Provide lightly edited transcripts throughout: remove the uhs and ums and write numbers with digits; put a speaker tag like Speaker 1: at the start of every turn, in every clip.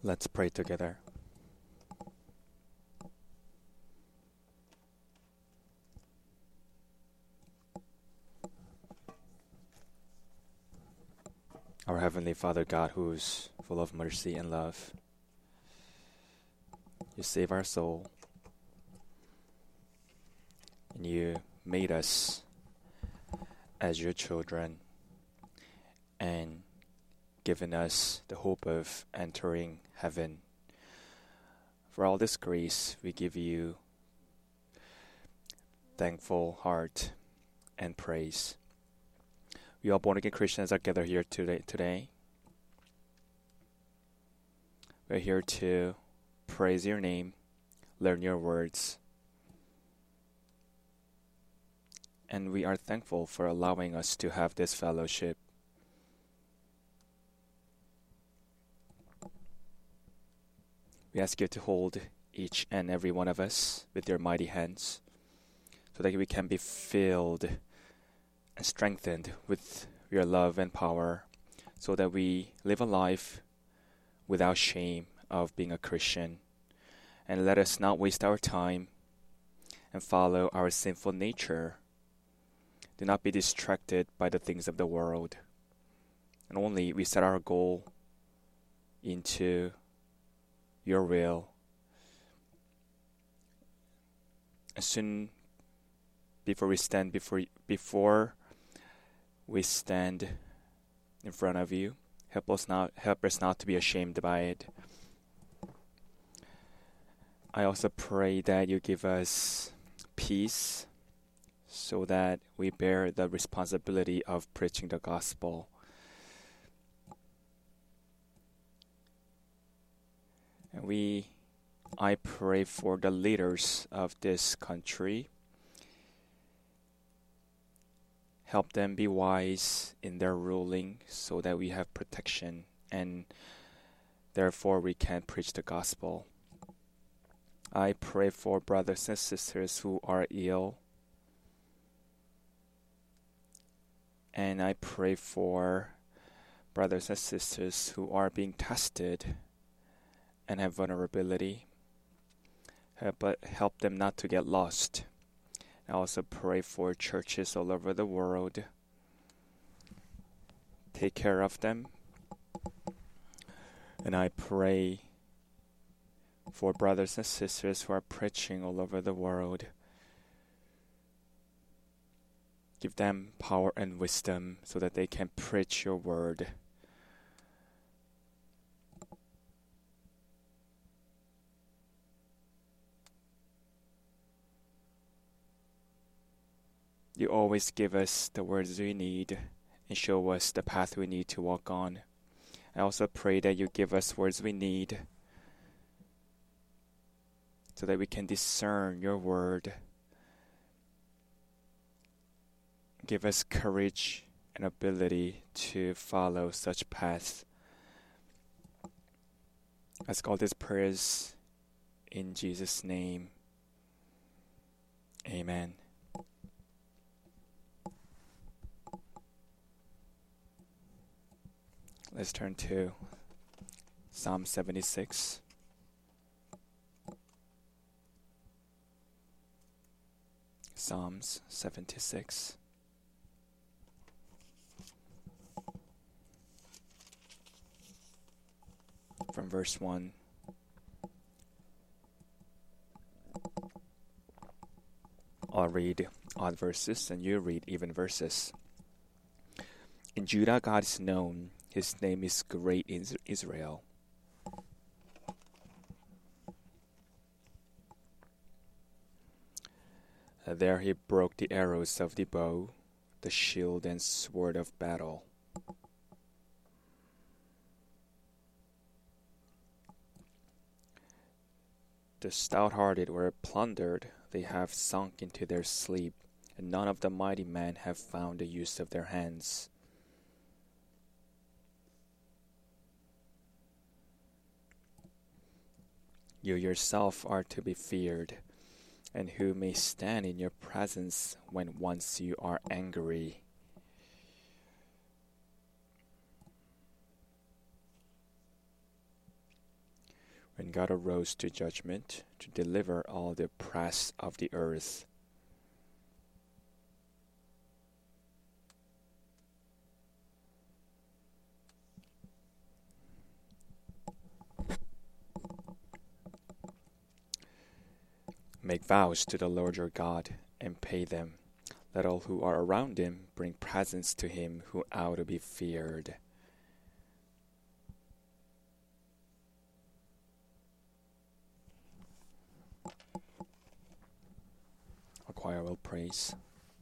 Speaker 1: Let's pray together. Our Heavenly Father God, who's full of mercy and love, you save our soul, and you made us as your children, and given us the hope of entering heaven. For all this grace, we give you thankful heart and praise. We all born-again Christians are gathered here today. We're here to praise your name, learn your words, and we are thankful for allowing us to have this fellowship. We ask you to hold each and every one of us with your mighty hands so that we can be filled and strengthened with your love and power so that we live a life without shame of being a Christian. And let us not waste our time and follow our sinful nature. Do not be distracted by the things of the world. And only we set our goal into your will. As soon before we stand in front of you, help us not to be ashamed by it. I also pray that you give us peace so that we bear the responsibility of preaching the gospel. And I pray for the leaders of this country. Help them be wise in their ruling so that we have protection and therefore we can preach the gospel. I pray for brothers and sisters who are ill. And I pray for brothers and sisters who are being tested and have vulnerability. But help them not to get lost. I also pray for churches all over the world. Take care of them. And I pray for brothers and sisters who are preaching all over the world. Give them power and wisdom so that they can preach your word. You always give us the words we need and show us the path we need to walk on. I also pray that you give us words we need so that we can discern your word. Give us courage and ability to follow such paths. I ask all these prayers in Jesus' name. Amen. Let's turn to Psalm 76. Psalms 76. From verse 1. I'll read odd verses and you read even verses. In Judah, God is known. His name is great in Israel. There he broke the arrows of the bow, the shield and sword of battle. The stout-hearted were plundered, they have sunk into their sleep, and none of the mighty men have found the use of their hands. You yourself are to be feared, and who may stand in your presence when once you are angry? when God arose to judgment to deliver all the oppressed of the earth. Make vows to the Lord your God and pay them. Let all who are around him bring presents to him who ought to be feared. Our choir will praise.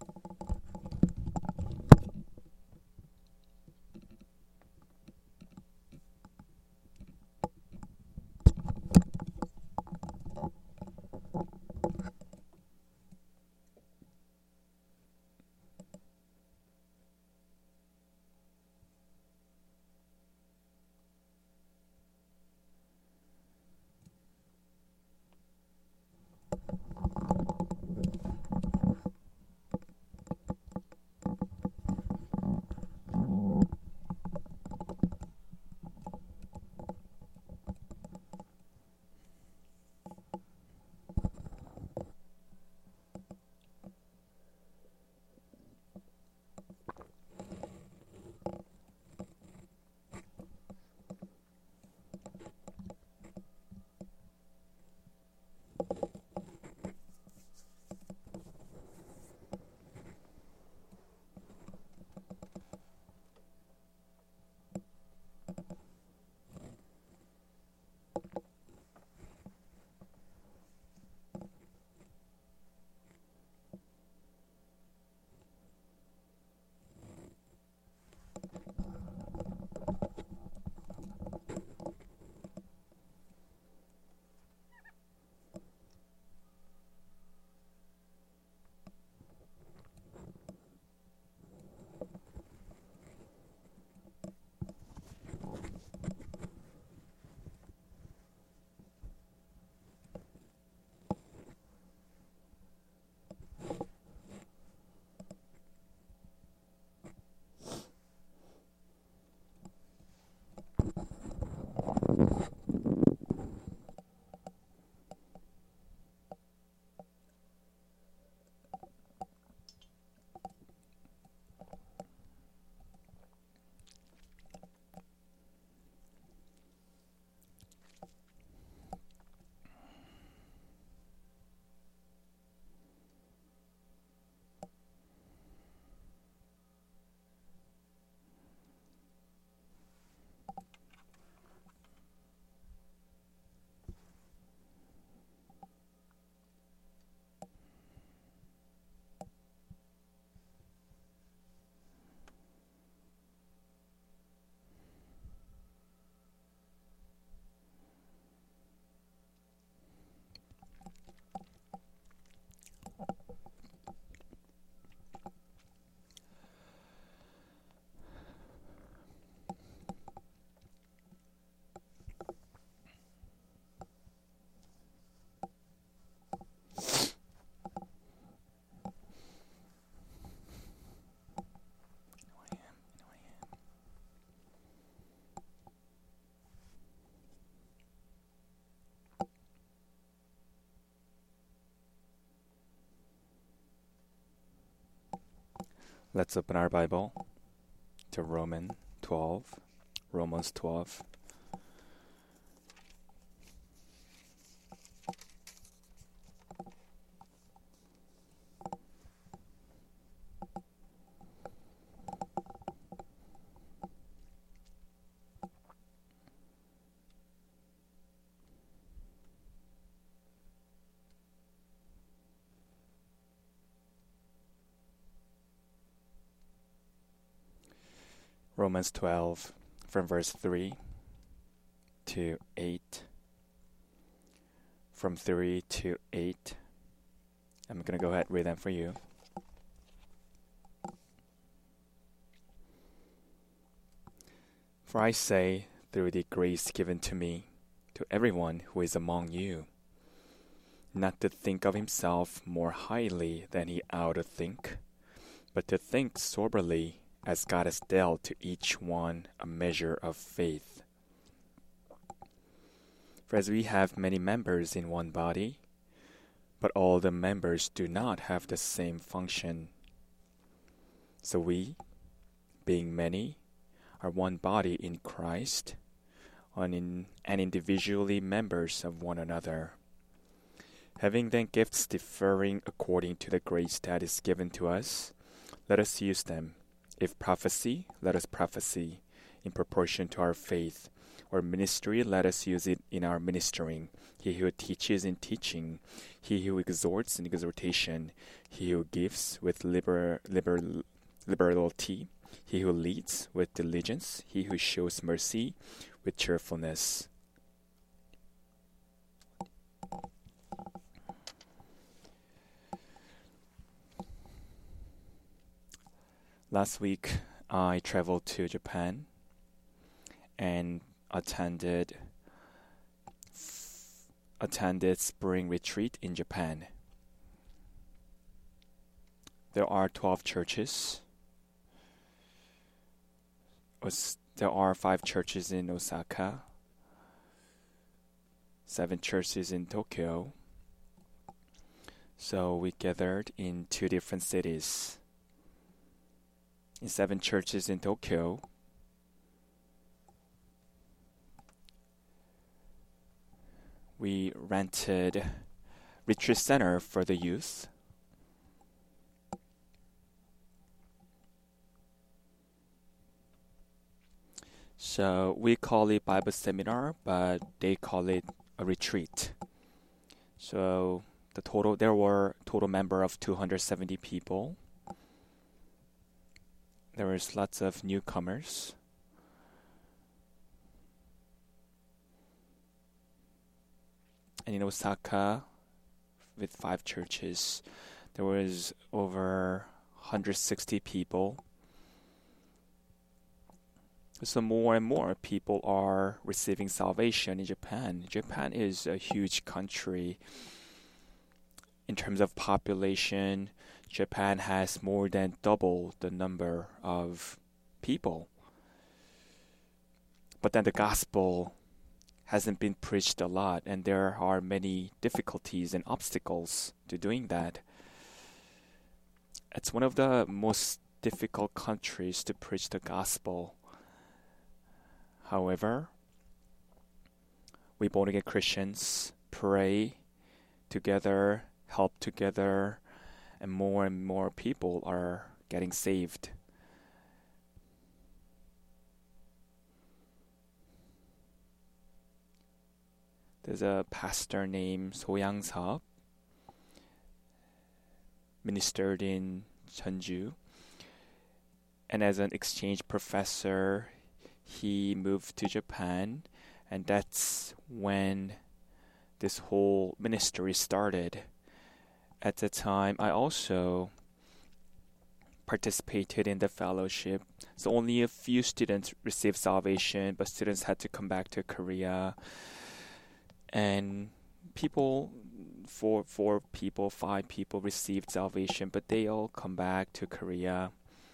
Speaker 1: Let's open our Bible to Romans 12. Romans 12. Romans 12 from verse 3 to 8. From 3 to 8. I'm going to go ahead and read them for you. For I say, through the grace given to me, to everyone who is among you, not to think of himself more highly than he ought to think, but to think soberly, as God has dealt to each one a measure of faith. For as we have many members in one body, but all the members do not have the same function. So we, being many, are one body in Christ, and individually members of one another. Having then gifts differing according to the grace that is given to us, let us use them. If prophecy, let us prophesy in proportion to our faith. Or ministry, let us use it in our ministering. He who teaches in teaching, he who exhorts in exhortation, he who gives with liberality, he who leads with diligence, he who shows mercy with cheerfulness. Last week, I traveled to Japan and attended spring retreat in Japan. There are 12 churches. There are 5 churches in Osaka, 7 churches in Tokyo. So we gathered in 2 different cities. In 7 churches in Tokyo, we rented retreat center for the youth. So we call it Bible seminar, but they call it a retreat. So there were total member of 270 people. There was lots of newcomers. And in Osaka, with 5 churches, there was over 160 people. So more and more people are receiving salvation in Japan. Japan is a huge country. In terms of population, Japan has more than double the number of people. But then the gospel hasn't been preached a lot, and there are many difficulties and obstacles to doing that. It's one of the most difficult countries to preach the gospel. However, we born-again Christians pray together, help together, and more people are getting saved. There's a pastor named So Yang-seop, ministered in Jeonju, and as an exchange professor, he moved to Japan, and that's when this whole ministry started. At the time, I also participated in the fellowship. So only a few students received salvation, but students had to come back to Korea. And 5 people received salvation, but they all come back to Korea.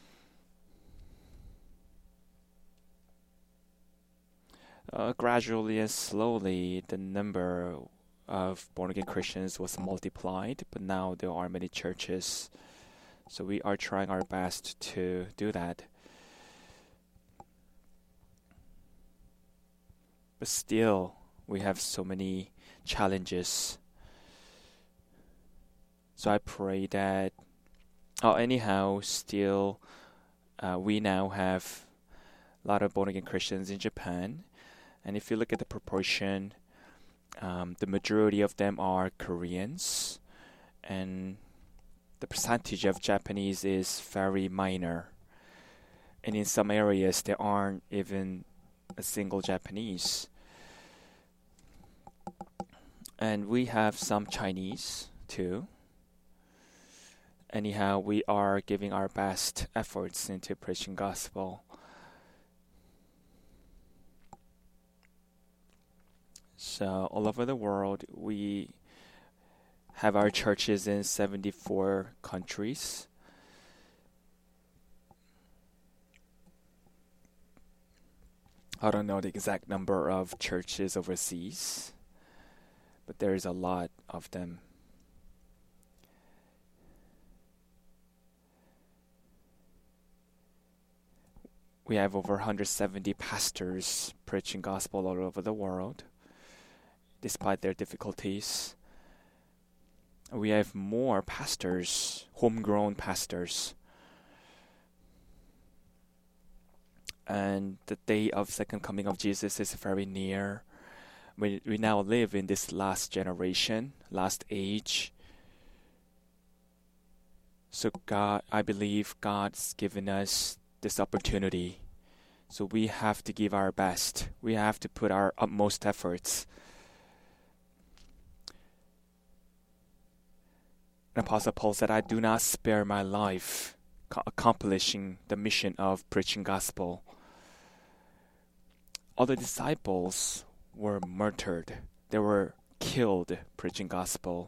Speaker 1: Gradually and slowly, the number of born-again Christians was multiplied, but now there are many churches. So we are trying our best to do that. But still, we have so many challenges. So I pray that, still, we now have a lot of born-again Christians in Japan. And if you look at the proportion, the majority of them are Koreans, and the percentage of Japanese is very minor. And in some areas, there aren't even a single Japanese. And we have some Chinese too. Anyhow, we are giving our best efforts into preaching gospel. So all over the world, we have our churches in 74 countries. I don't know the exact number of churches overseas, but there is a lot of them. We have over 170 pastors preaching gospel all over the world, despite their difficulties. We have more pastors, homegrown pastors. And the day of second coming of Jesus is very near. We now live in this last generation, last age. So I believe God's given us this opportunity. So we have to give our best. We have to put our utmost efforts. And Apostle Paul said, I do not spare my life accomplishing the mission of preaching gospel. All the disciples were martyred. They were killed preaching gospel.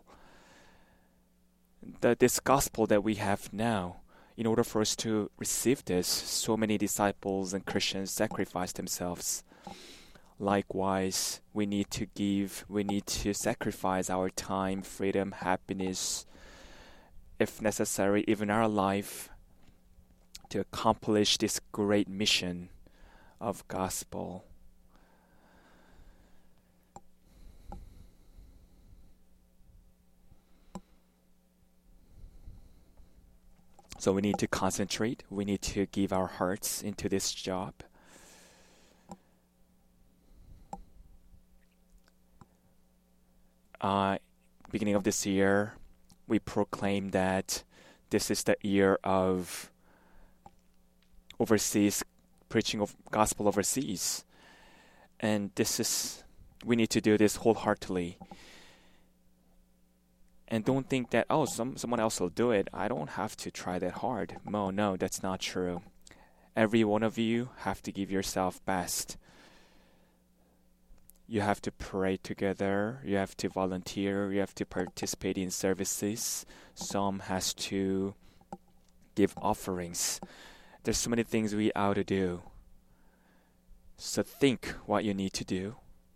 Speaker 1: This gospel that we have now, in order for us to receive this, so many disciples and Christians sacrificed themselves. Likewise, we need to sacrifice our time, freedom, happiness, if necessary, even our life, to accomplish this great mission of gospel. So we need to concentrate. We need to give our hearts into this job. Beginning of this year, we proclaimed that this is the year of overseas preaching of gospel overseas, and we need to do this wholeheartedly. And don't think that, someone else will do it. I don't have to try that hard. No, that's not true. Every one of you have to give yourself best. You have to pray together. You have to volunteer. You have to participate in services. Some has to give offerings. There's so many things we ought to do. So think what you need to do.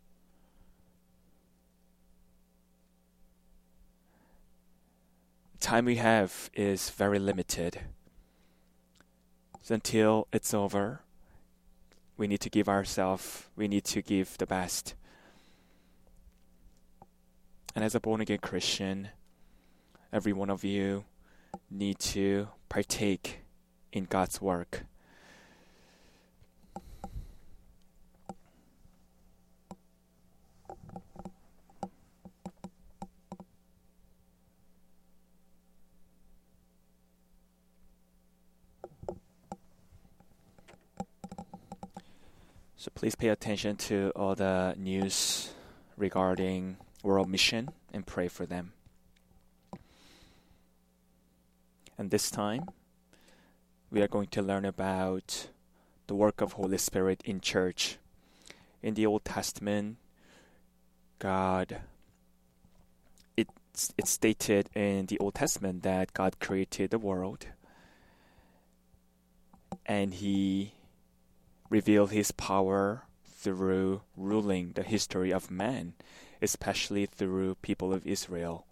Speaker 1: Time we have is very limited. So until it's over, we need to give the best. And as a born-again Christian, every one of you need to partake in God's work. So please pay attention to all the news regarding World Mission and pray for them. And this time, we are going to learn about the work of Holy Spirit in church. In the Old Testament, it's stated in the Old Testament that God created the world and He revealed His power through ruling the history of man, especially through people of Israel.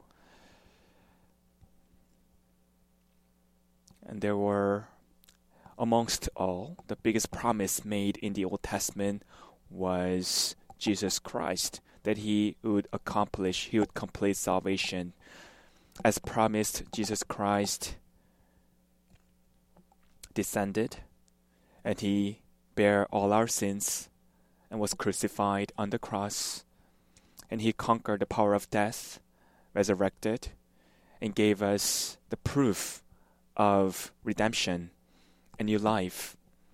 Speaker 1: And there were, amongst all, the biggest promise made in the Old Testament was Jesus Christ, that He would complete salvation. As promised, Jesus Christ descended, and He bare all our sins and was crucified on the cross, and He conquered the power of death, resurrected, and gave us the proof of redemption and new life.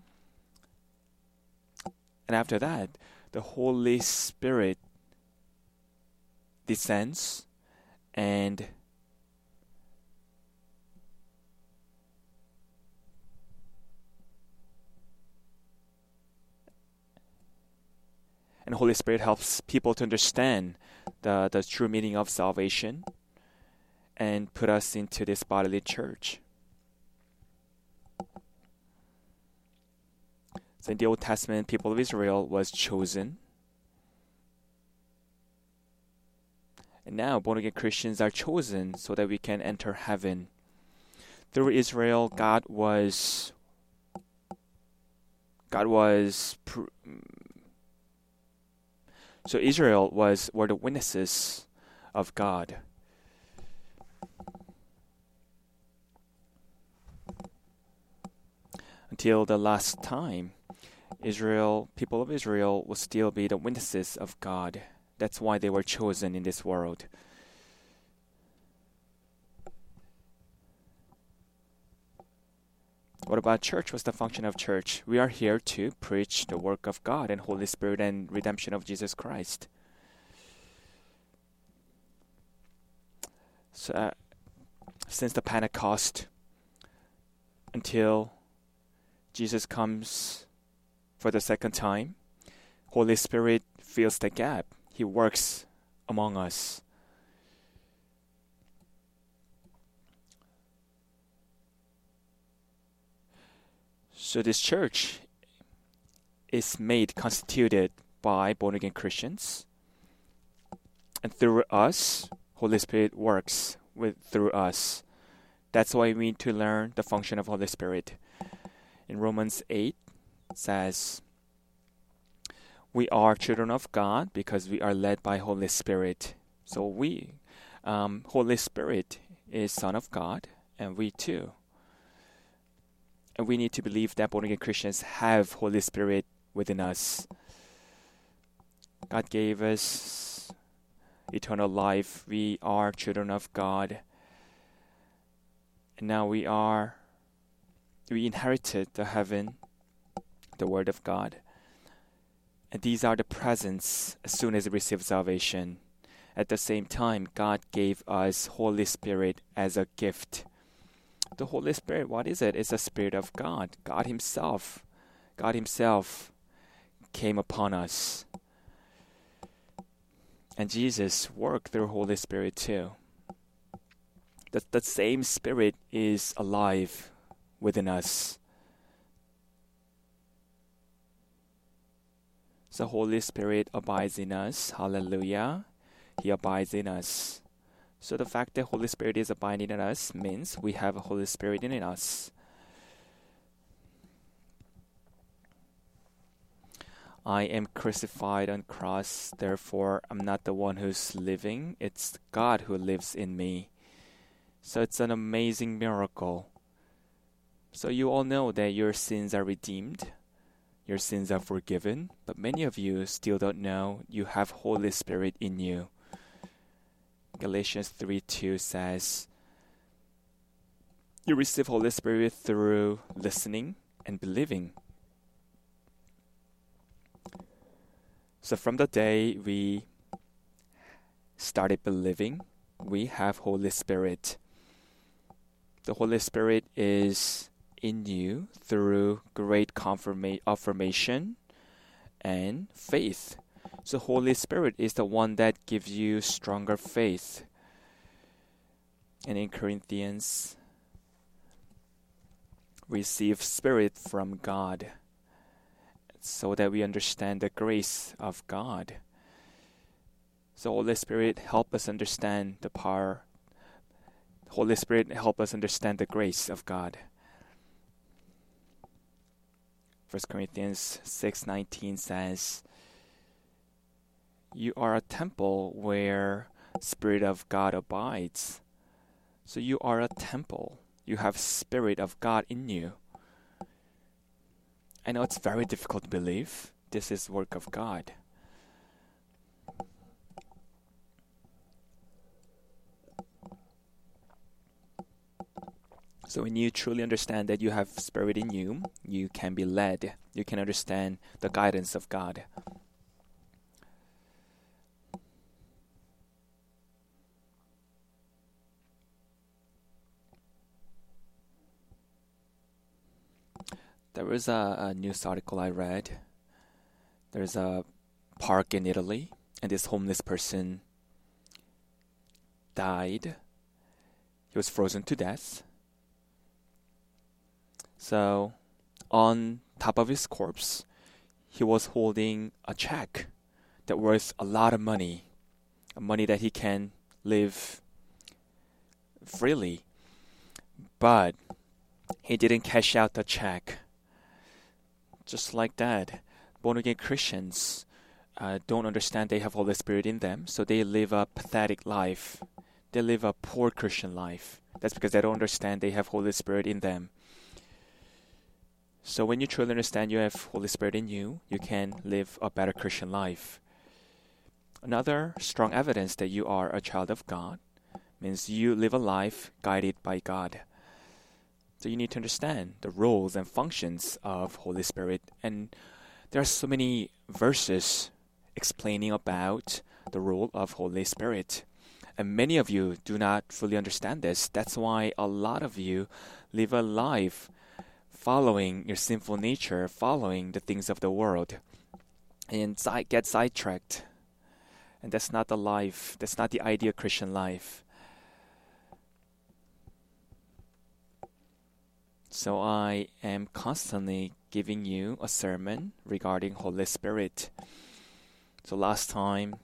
Speaker 1: And after that, the Holy Spirit descends and Holy Spirit helps people to understand the true meaning of salvation and put us into this bodily church. So in the Old Testament, people of Israel was chosen. And now born-again Christians are chosen so that we can enter heaven. Through Israel, so Israel were the witnesses of God. Until the last time, people of Israel will still be the witnesses of God. That's why they were chosen in this world. What about church? What's the function of church? We are here to preach the work of God and Holy Spirit and redemption of Jesus Christ. So, since the Pentecost until Jesus comes for the second time, Holy Spirit fills the gap. He works among us. So this church is constituted by born-again Christians. And through us, Holy Spirit works through us. That's why we need to learn the function of Holy Spirit. In Romans 8, it says, we are children of God because we are led by Holy Spirit. So Holy Spirit is Son of God, and we too. And we need to believe that born-again Christians have Holy Spirit within us. God gave us eternal life. We are children of God. And now we inherited the heaven, the Word of God. And these are the presents as soon as we receive salvation. At the same time, God gave us Holy Spirit as a gift. The Holy Spirit, what is it? It's the Spirit of God. God Himself came upon us. And Jesus worked through Holy Spirit too. The same Spirit is alive within us. The Holy Spirit abides in us. Hallelujah. He abides in us. So the fact that Holy Spirit is abiding in us means we have a Holy Spirit in us. I am crucified on cross, therefore I'm not the one who's living, it's God who lives in me. So it's an amazing miracle. So you all know that your sins are redeemed, your sins are forgiven, but many of you still don't know you have Holy Spirit in you. Galatians 3:2 says, you receive Holy Spirit through listening and believing. So from the day we started believing, we have Holy Spirit. The Holy Spirit is in you through great affirmation and faith. So Holy Spirit is the one that gives you stronger faith. And in Corinthians, receive Spirit from God so that we understand the grace of God. So Holy Spirit help us understand the power. Holy Spirit help us understand the grace of God. 1 Corinthians 6:19 says, you are a temple where Spirit of God abides. So you are a temple. You have Spirit of God in you. I know it's very difficult to believe. This is work of God. So when you truly understand that you have Spirit in you, you can be led. You can understand the guidance of God. There was a news article I read. There's a park in Italy, and this homeless person died. He was frozen to death. So, on top of his corpse, he was holding a check that worth a lot of money, money that he can live freely. But he didn't cash out the check. Just like that, born-again Christians don't understand they have Holy Spirit in them, so they live a pathetic life. They live a poor Christian life. That's because they don't understand they have Holy Spirit in them. So when you truly understand you have Holy Spirit in you, you can live a better Christian life. Another strong evidence that you are a child of God means you live a life guided by God. So you need to understand the roles and functions of Holy Spirit. And there are so many verses explaining about the role of Holy Spirit. And many of you do not fully understand this. That's why a lot of you live a life following your sinful nature, following the things of the world, and get sidetracked. And that's not the life. That's not the ideal Christian life. So I am constantly giving you a sermon regarding Holy Spirit. So last time,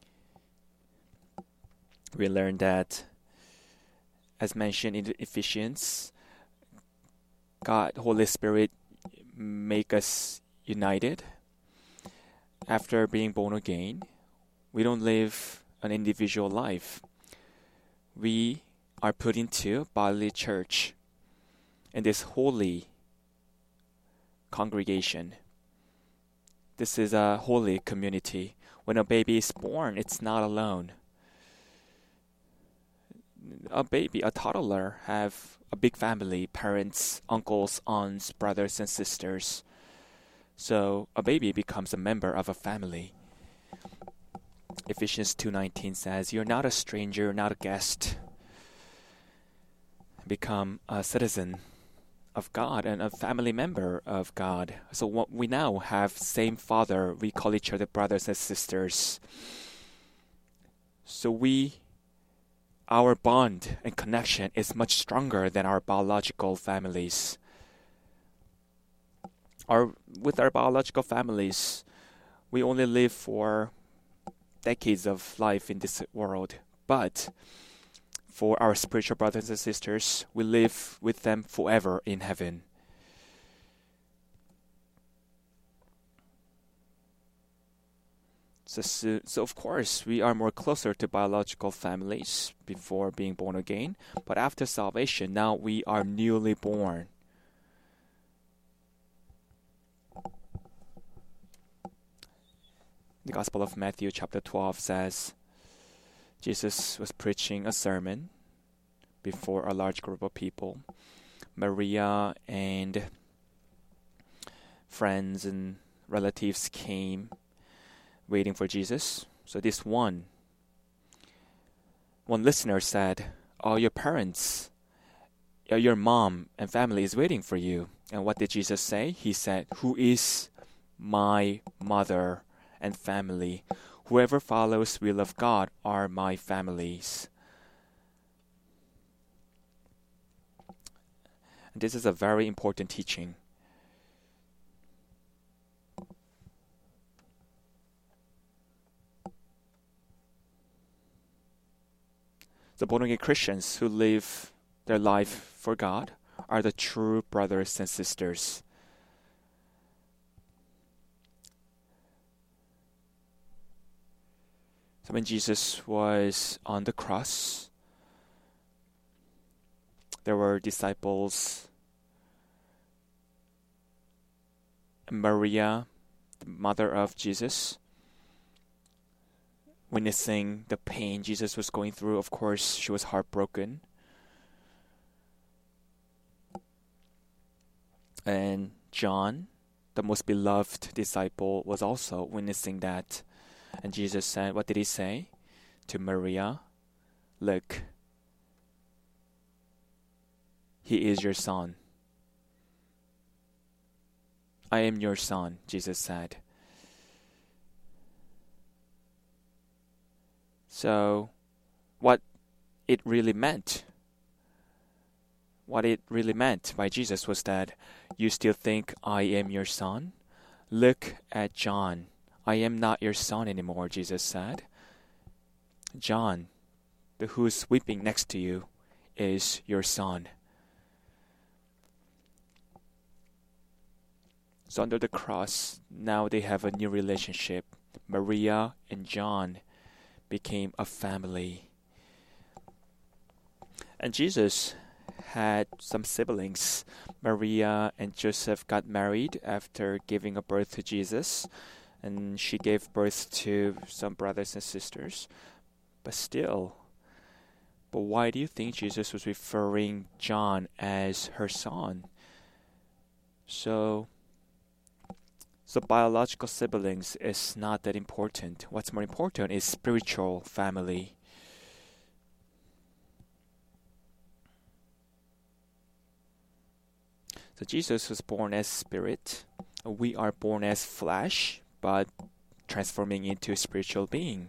Speaker 1: we learned that, as mentioned in Ephesians, God, Holy Spirit, make us united. After being born again, we don't live an individual life. We are put into bodily church in this holy congregation. This is a holy community. When a baby is born, it's not alone. A toddler, have a big family, parents, uncles, aunts, brothers, and sisters. So a baby becomes a member of a family. Ephesians 2:19 says, "You're not a stranger, you're not a guest. Become a citizen of God and a family member of God." So what we now have same Father. We call each other brothers and sisters. So our bond and connection is much stronger than our biological families. With our biological families, we only live for decades of life in this world. But for our spiritual brothers and sisters, we live with them forever in heaven. So of course, we are more closer to biological families before being born again. But after salvation, now we are newly born. The Gospel of Matthew chapter 12 says, Jesus was preaching a sermon before a large group of people. Maria and friends and relatives came waiting for Jesus. So this one listener said, "Oh, your parents, your mom and family is waiting for you." And what did Jesus say? He said, "Who is my mother and family? Whoever follows the will of God are my families." And this is a very important teaching. The born-again Christians who live their life for God are the true brothers and sisters. So when Jesus was on the cross, there were disciples, Maria, the mother of Jesus, witnessing the pain Jesus was going through. Of course, she was heartbroken. And John, the most beloved disciple, was also witnessing that. And Jesus said, what did he say to Maria? "Look, he is your son." "I am your son," Jesus said. So, what it really meant by Jesus was that, "You still think I am your son? Look at John. I am not your son anymore," Jesus said. John, the who's weeping next to you is your son. So under the cross, now they have a new relationship. Maria and John became a family. And Jesus had some siblings. Maria and Joseph got married after giving a birth to Jesus, and she gave birth to some brothers and sisters. But why do you think Jesus was referring John as her son? So biological siblings is not that important. What's more important is spiritual family. So Jesus was born as spirit. We are born as flesh, but transforming into a spiritual being.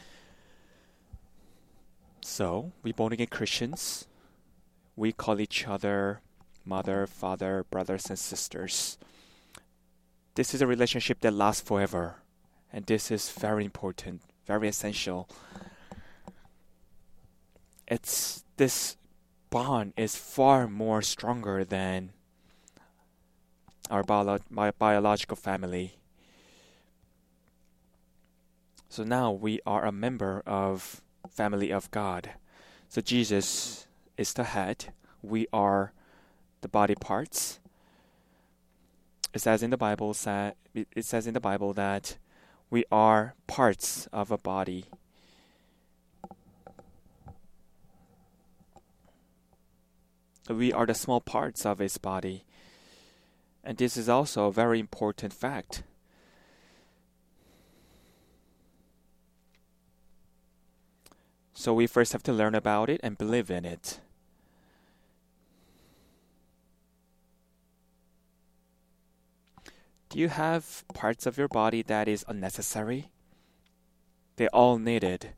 Speaker 1: So, we born again Christians, we call each other mother, father, brothers and sisters. This is a relationship that lasts forever. And this is very important, very essential. This bond is far more stronger than our biological family. So now we are a member of family of God. So Jesus is the head. We are the body parts. It says in the Bible that we are parts of a body. We are the small parts of his body. And this is also a very important fact. So we first have to learn about it and believe in it. Do you have parts of your body that is unnecessary? They all need it.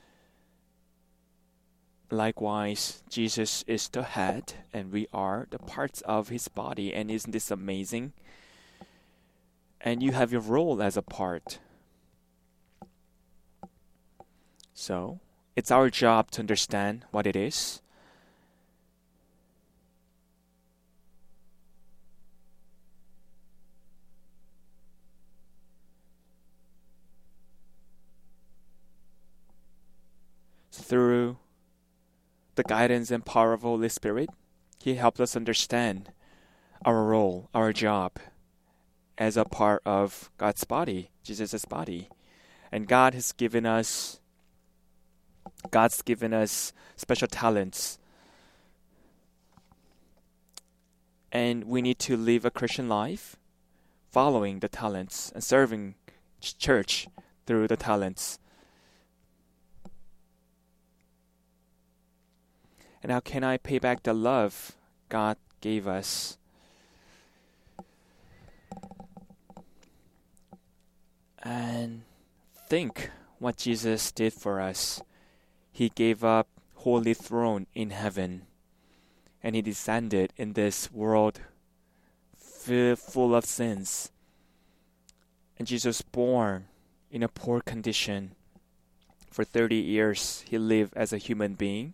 Speaker 1: Likewise, Jesus is the head and we are the parts of his body. And isn't this amazing? And you have your role as a part. So, it's our job to understand what it is. Through the guidance and power of Holy Spirit, He helps us understand our role, our job as a part of God's body, Jesus' body. And God's given us special talents. And we need to live a Christian life following the talents and serving church through the talents. And how can I pay back the love God gave us? And think what Jesus did for us. He gave up holy throne in heaven. And He descended in this world full of sins. And Jesus was born in a poor condition. For 30 years, He lived as a human being.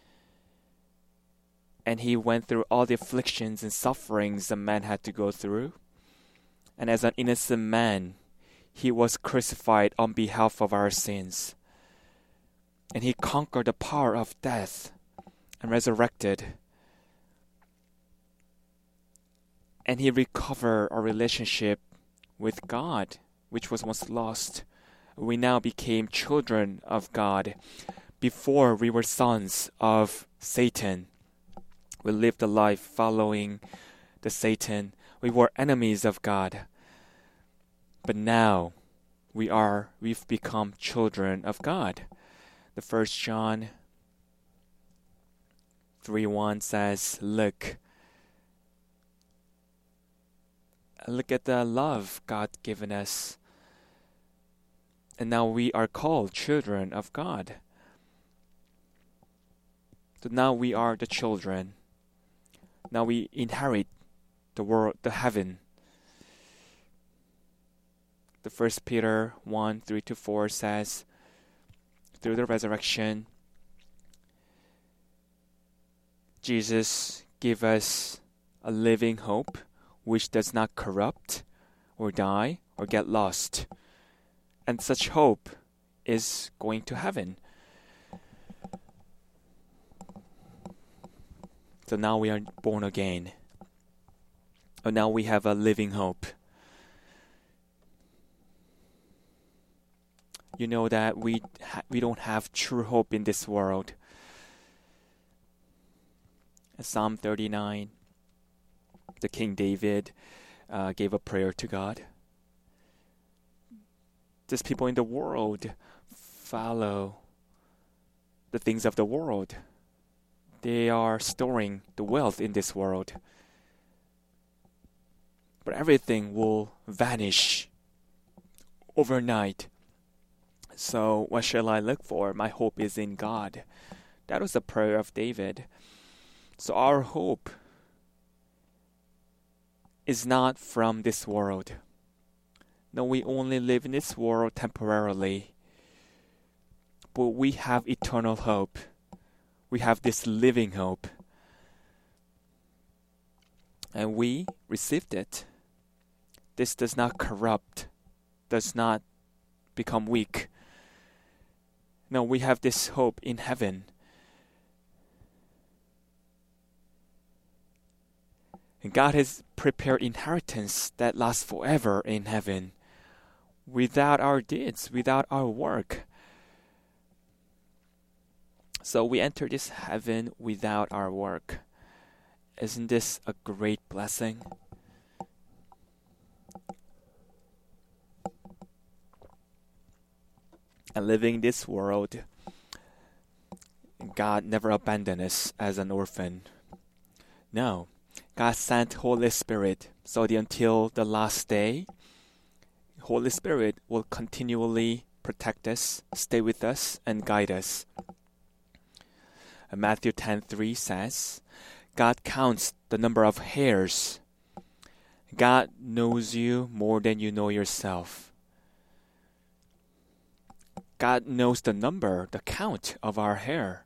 Speaker 1: And He went through all the afflictions and sufferings a man had to go through. And as an innocent man, He was crucified on behalf of our sins. And He conquered the power of death and resurrected. And He recovered our relationship with God, which was once lost. We now became children of God. Before we were sons of Satan. We lived a life following the Satan. We were enemies of God. But now we've become children of God. The 1 John 3:1 says, Look at the love God given us. And now we are called children of God. So now we are the children. Now we inherit the world, the heaven. The 1 Peter 1:3-4 says, through the resurrection, Jesus gave us a living hope which does not corrupt or die or get lost. And such hope is going to heaven. So now we are born again. And now we have a living hope. You know that we don't have true hope in this world. Psalm 39, the King David gave a prayer to God. These people in the world follow the things of the world. They are storing the wealth in this world. But everything will vanish overnight. So what shall I look for? My hope is in God. That was the prayer of David. So our hope is not from this world. No, we only live in this world temporarily. But we have eternal hope. We have this living hope. And we received it. This does not corrupt, does not become weak. No, we have this hope in heaven. And God has prepared inheritance that lasts forever in heaven, without our deeds, without our work. So we enter this heaven without our work. Isn't this a great blessing? And living in this world, God never abandoned us as an orphan. No. God sent Holy Spirit so that until the last day, Holy Spirit will continually protect us, stay with us, and guide us. And Matthew 10:3 says, God counts the number of hairs. God knows you more than you know yourself. God knows the number, the count of our hair.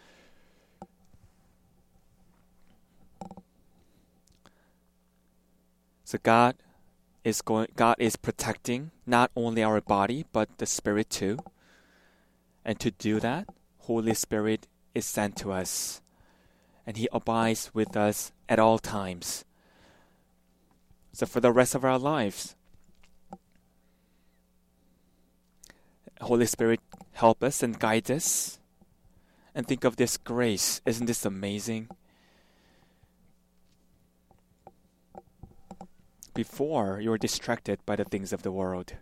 Speaker 1: So God is protecting not only our body but the spirit too. And to do that, Holy Spirit is sent to us. And He abides with us at all times. So for the rest of our lives, Holy Spirit help us and guide us. And think of this grace. Isn't this amazing? Before, you were distracted by the things of the world.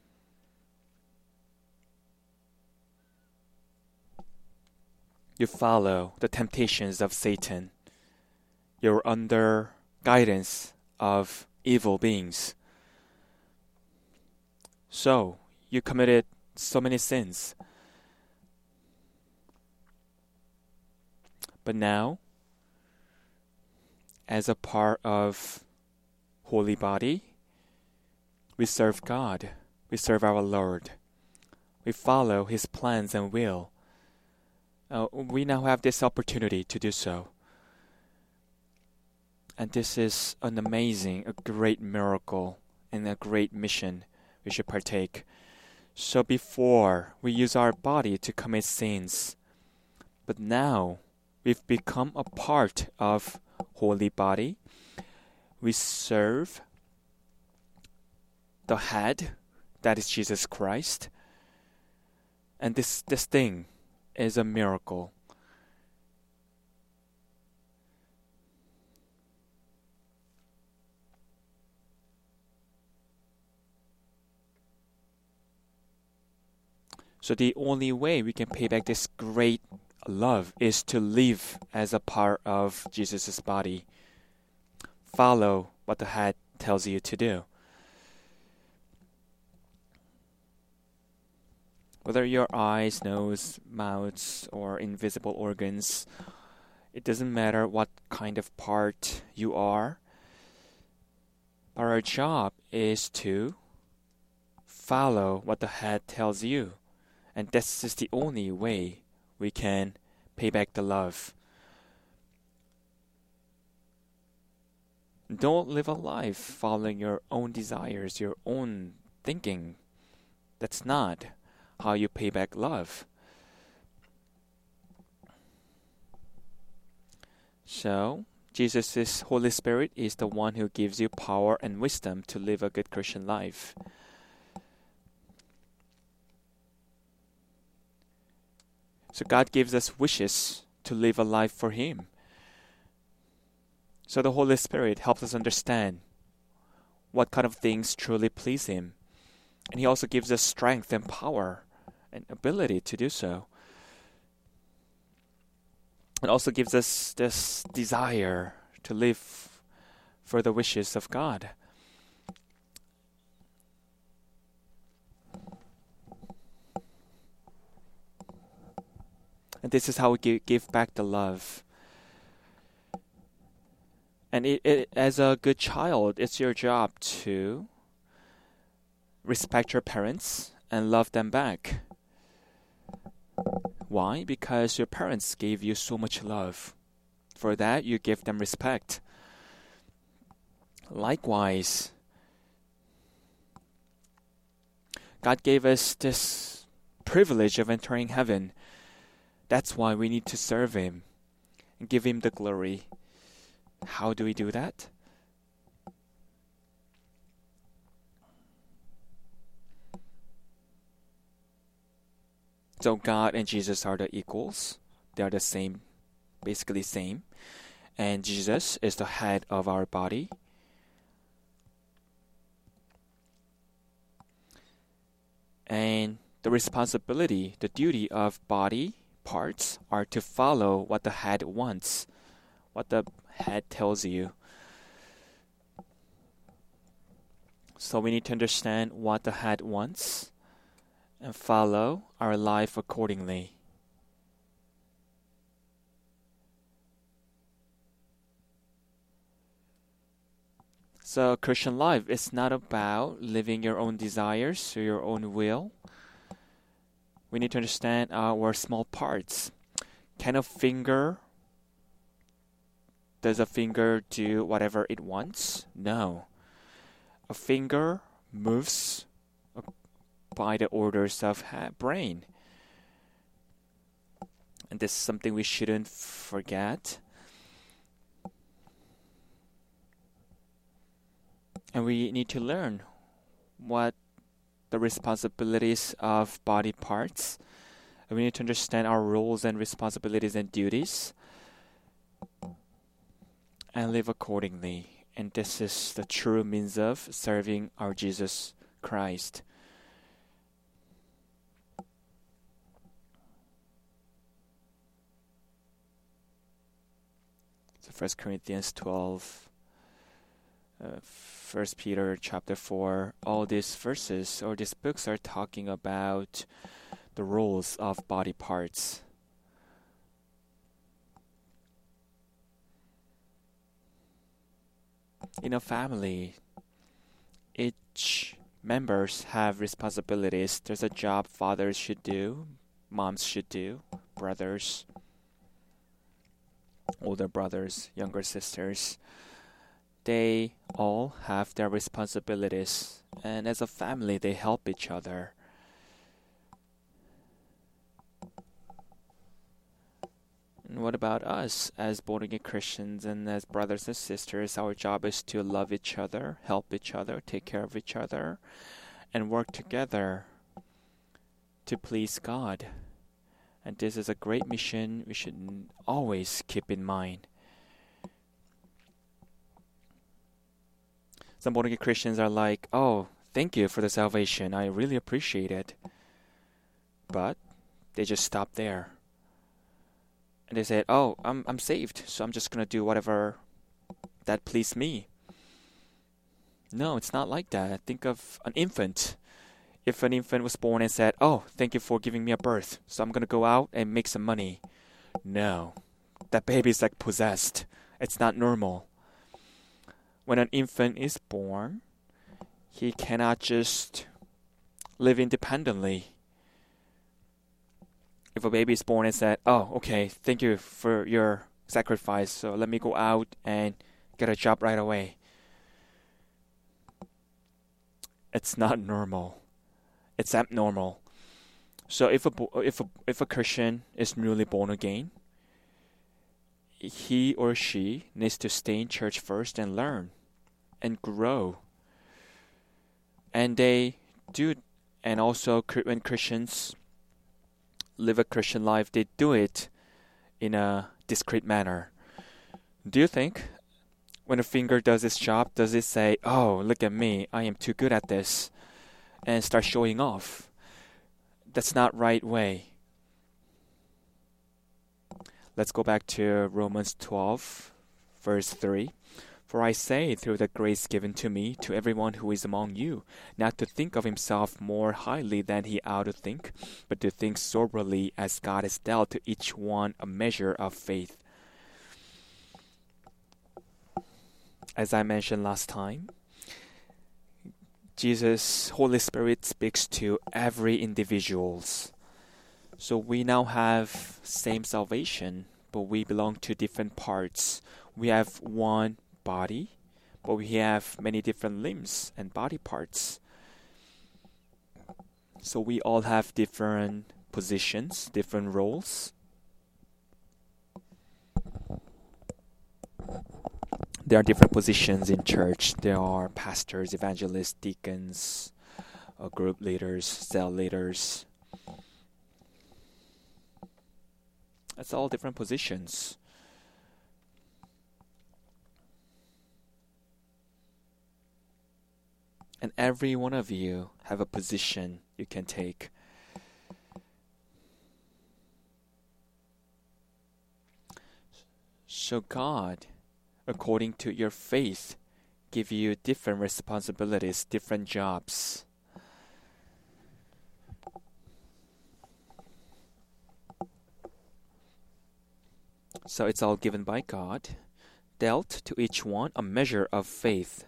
Speaker 1: You follow the temptations of Satan. You're under guidance of evil beings. So, you committed so many sins. But now, as a part of Holy Body, we serve God. We serve our Lord. We follow His plans and will. We now have this opportunity to do so. And this is an amazing, a great miracle and a great mission we should partake. So before, we use our body to commit sins. But now, we've become a part of Holy Body. We serve the head, that is Jesus Christ. And this thing is a miracle. So the only way we can pay back this great love is to live as a part of Jesus' body. Follow what the head tells you to do. Whether your eyes, nose, mouths, or invisible organs, it doesn't matter what kind of part you are. Our job is to follow what the head tells you. And this is the only way we can pay back the love. Don't live a life following your own desires, your own thinking. That's not how you pay back love. So, Jesus' Holy Spirit is the one who gives you power and wisdom to live a good Christian life. So God gives us wishes to live a life for Him. So the Holy Spirit helps us understand what kind of things truly please Him. And He also gives us strength and power and ability to do so. It also gives us this desire to live for the wishes of God. And this is how we give back the love. And as a good child, it's your job to respect your parents and love them back. Why? Because your parents gave you so much love. For that, you give them respect. Likewise, God gave us this privilege of entering heaven. That's why we need to serve Him and give Him the glory. How do we do that? So God and Jesus are the equals. They are the same, basically same. And Jesus is the head of our body. And the responsibility, the duty of body parts are to follow what the head wants, what the head tells you. So we need to understand what the head wants and follow our life accordingly. So Christian life is not about living your own desires or your own will. We need to understand our small parts. Does a finger do whatever it wants? No. A finger moves by the orders of brain. And this is something we shouldn't forget. And we need to learn what the responsibilities of body parts. And we need to understand our roles and responsibilities and duties and live accordingly. And this is the true means of serving our Jesus Christ. So 1 Corinthians 12, 1 Peter chapter 4, all these verses or these books are talking about the roles of body parts. In a family, each members have responsibilities. There's a job fathers should do, moms should do, brothers, older brothers, younger sisters. They all have their responsibilities, and as a family, they help each other. And what about us as born-again Christians and as brothers and sisters? Our job is to love each other, help each other, take care of each other, and work together to please God. And this is a great mission we should always keep in mind. Some born-again Christians are like, oh, thank you for the salvation. I really appreciate it. But they just stop there. And they said, oh, I'm saved, so I'm just going to do whatever that please me. No, it's not like that. Think of an infant. If an infant was born and said, oh, thank you for giving me a birth, so I'm going to go out and make some money. No, that baby is like possessed. It's not normal. When an infant is born, he cannot just live independently. If a baby is born and said, oh, okay, thank you for your sacrifice, so let me go out and get a job right away. It's not normal. It's abnormal. So if a Christian is newly born again, he or she needs to stay in church first and learn and grow. And they do, and also when Christians live a Christian life, they do it in a discreet manner. Do you think when a finger does its job, does it say, "Oh, look at me, I am too good at this," and start showing off? That's not right way. Let's go back to Romans 12, verse 3. For I say, through the grace given to me, to everyone who is among you, not to think of himself more highly than he ought to think, but to think soberly as God has dealt to each one a measure of faith. As I mentioned last time, Jesus, Holy Spirit speaks to every individuals. So we now have same salvation, but we belong to different parts. We have one body, but we have many different limbs and body parts. So we all have different positions, different roles. There are different positions in church. There are pastors, evangelists, deacons, group leaders, cell leaders. That's all different positions. And every one of you have a position you can take. So God, according to your faith, give you different responsibilities, different jobs. So it's all given by God, dealt to each one a measure of faith.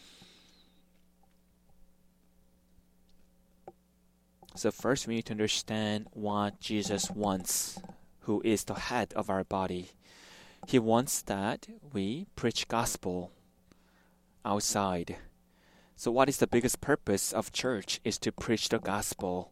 Speaker 1: So first we need to understand what Jesus wants, who is the head of our body. He wants that we preach gospel outside. So what is the biggest purpose of church is to preach the gospel.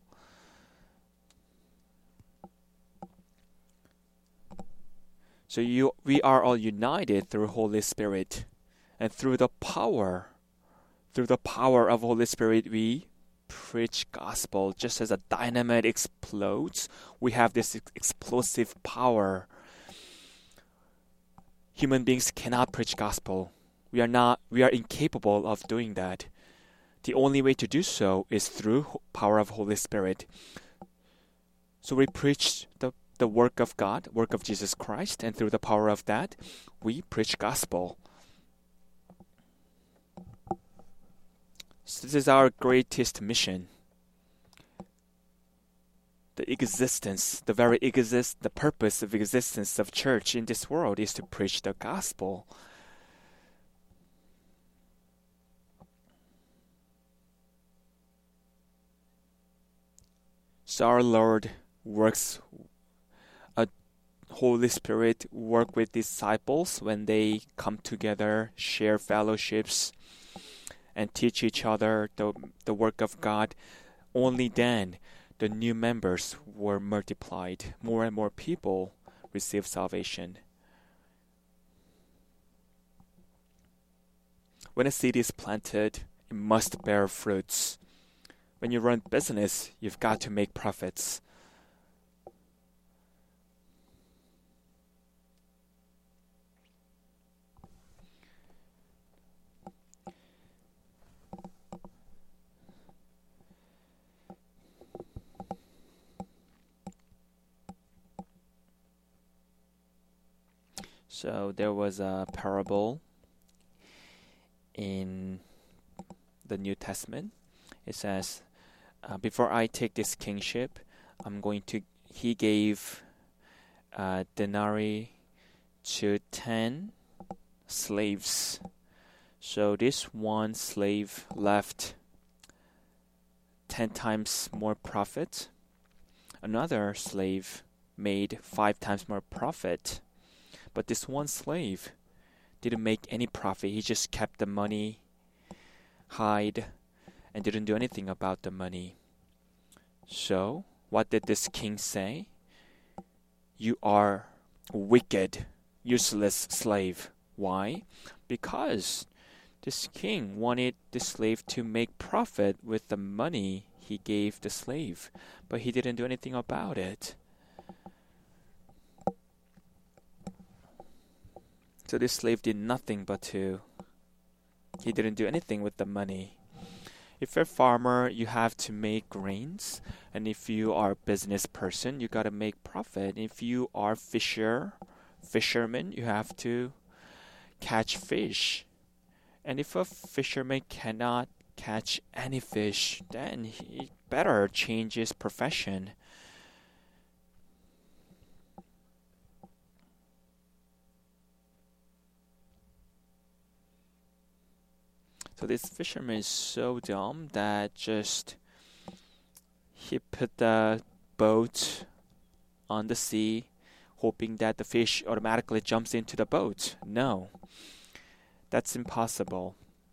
Speaker 1: So we are all united through Holy Spirit, and through the power of Holy Spirit, we preach gospel. Just as a dynamite explodes, we have this explosive power. Human beings cannot preach gospel. We are incapable of doing that. The only way to do so is through power of Holy Spirit. So we preach the work of God, work of Jesus Christ, and through the power of that, we preach gospel. So this is our greatest mission. The purpose of existence of church in this world is to preach the gospel. So our Lord works, Holy Spirit work with disciples when they come together, share fellowships, and teach each other the work of God. Only then the new members were multiplied. More and more people received salvation. When a seed is planted, it must bear fruits. When you run business, you've got to make profits. So there was a parable in the New Testament. It says, before I take this kingship, he gave denarii to 10 slaves. So this one slave left 10 times more profit. Another slave made 5 times more profit. But this one slave didn't make any profit. He just kept the money, hide, and didn't do anything about the money. So, what did this king say? You are a wicked, useless slave. Why? Because this king wanted the slave to make profit with the money he gave the slave, but he didn't do anything about it. So this slave did nothing he didn't do anything with the money. If you're a farmer, you have to make grains, and if you are a business person, you gotta make profit. If you are fisherman, you have to catch fish. And if a fisherman cannot catch any fish, then he better change his profession. So this fisherman is so dumb that he put the boat on the sea, hoping that the fish automatically jumps into the boat. No, that's impossible.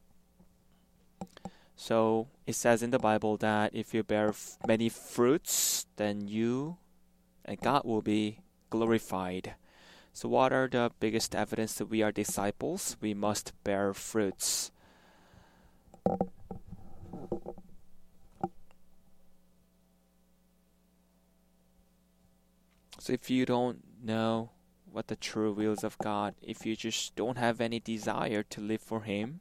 Speaker 1: So it says in the Bible that if you bear many fruits, then you and God will be glorified. So what are the biggest evidence that we are disciples? We must bear fruits. So if you don't know what the true will is of God, if you just don't have any desire to live for Him,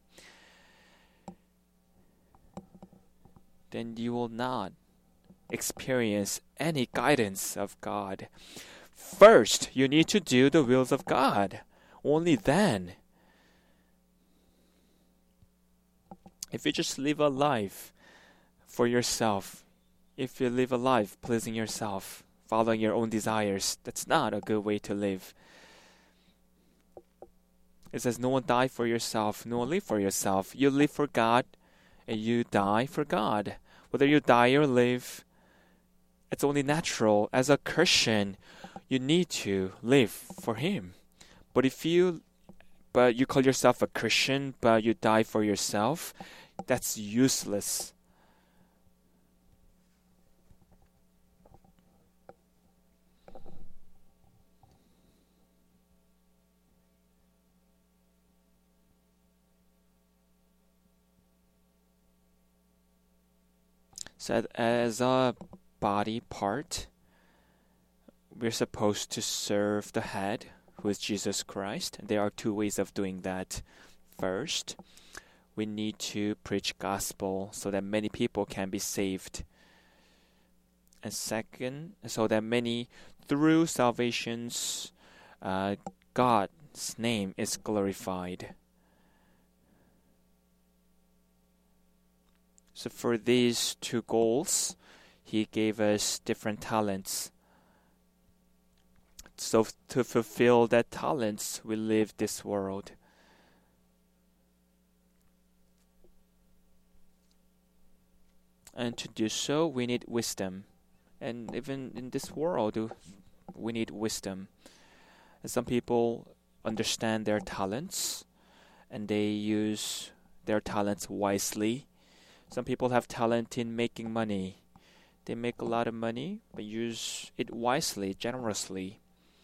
Speaker 1: then you will not experience any guidance of God. First, you need to do the wills of God. Only then. If you just live a life for yourself, if you live a life pleasing yourself, following your own desires, that's not a good way to live. It says no one die for yourself, no one live for yourself. You live for God and you die for God. Whether you die or live, it's only natural. As a Christian, you need to live for Him. But you call yourself a Christian, but you die for yourself, that's useless. So as a body part, we're supposed to serve the head, who is Jesus Christ. There are two ways of doing that. First, we need to preach gospel so that many people can be saved. And second, so that many, through salvations, God's name is glorified. So for these two goals, He gave us different talents. So to fulfill that talents, we live this world. And to do so, we need wisdom. And even in this world, we need wisdom. And some people understand their talents, and they use their talents wisely. Some people have talent in making money. They make a lot of money, but use it wisely, generously.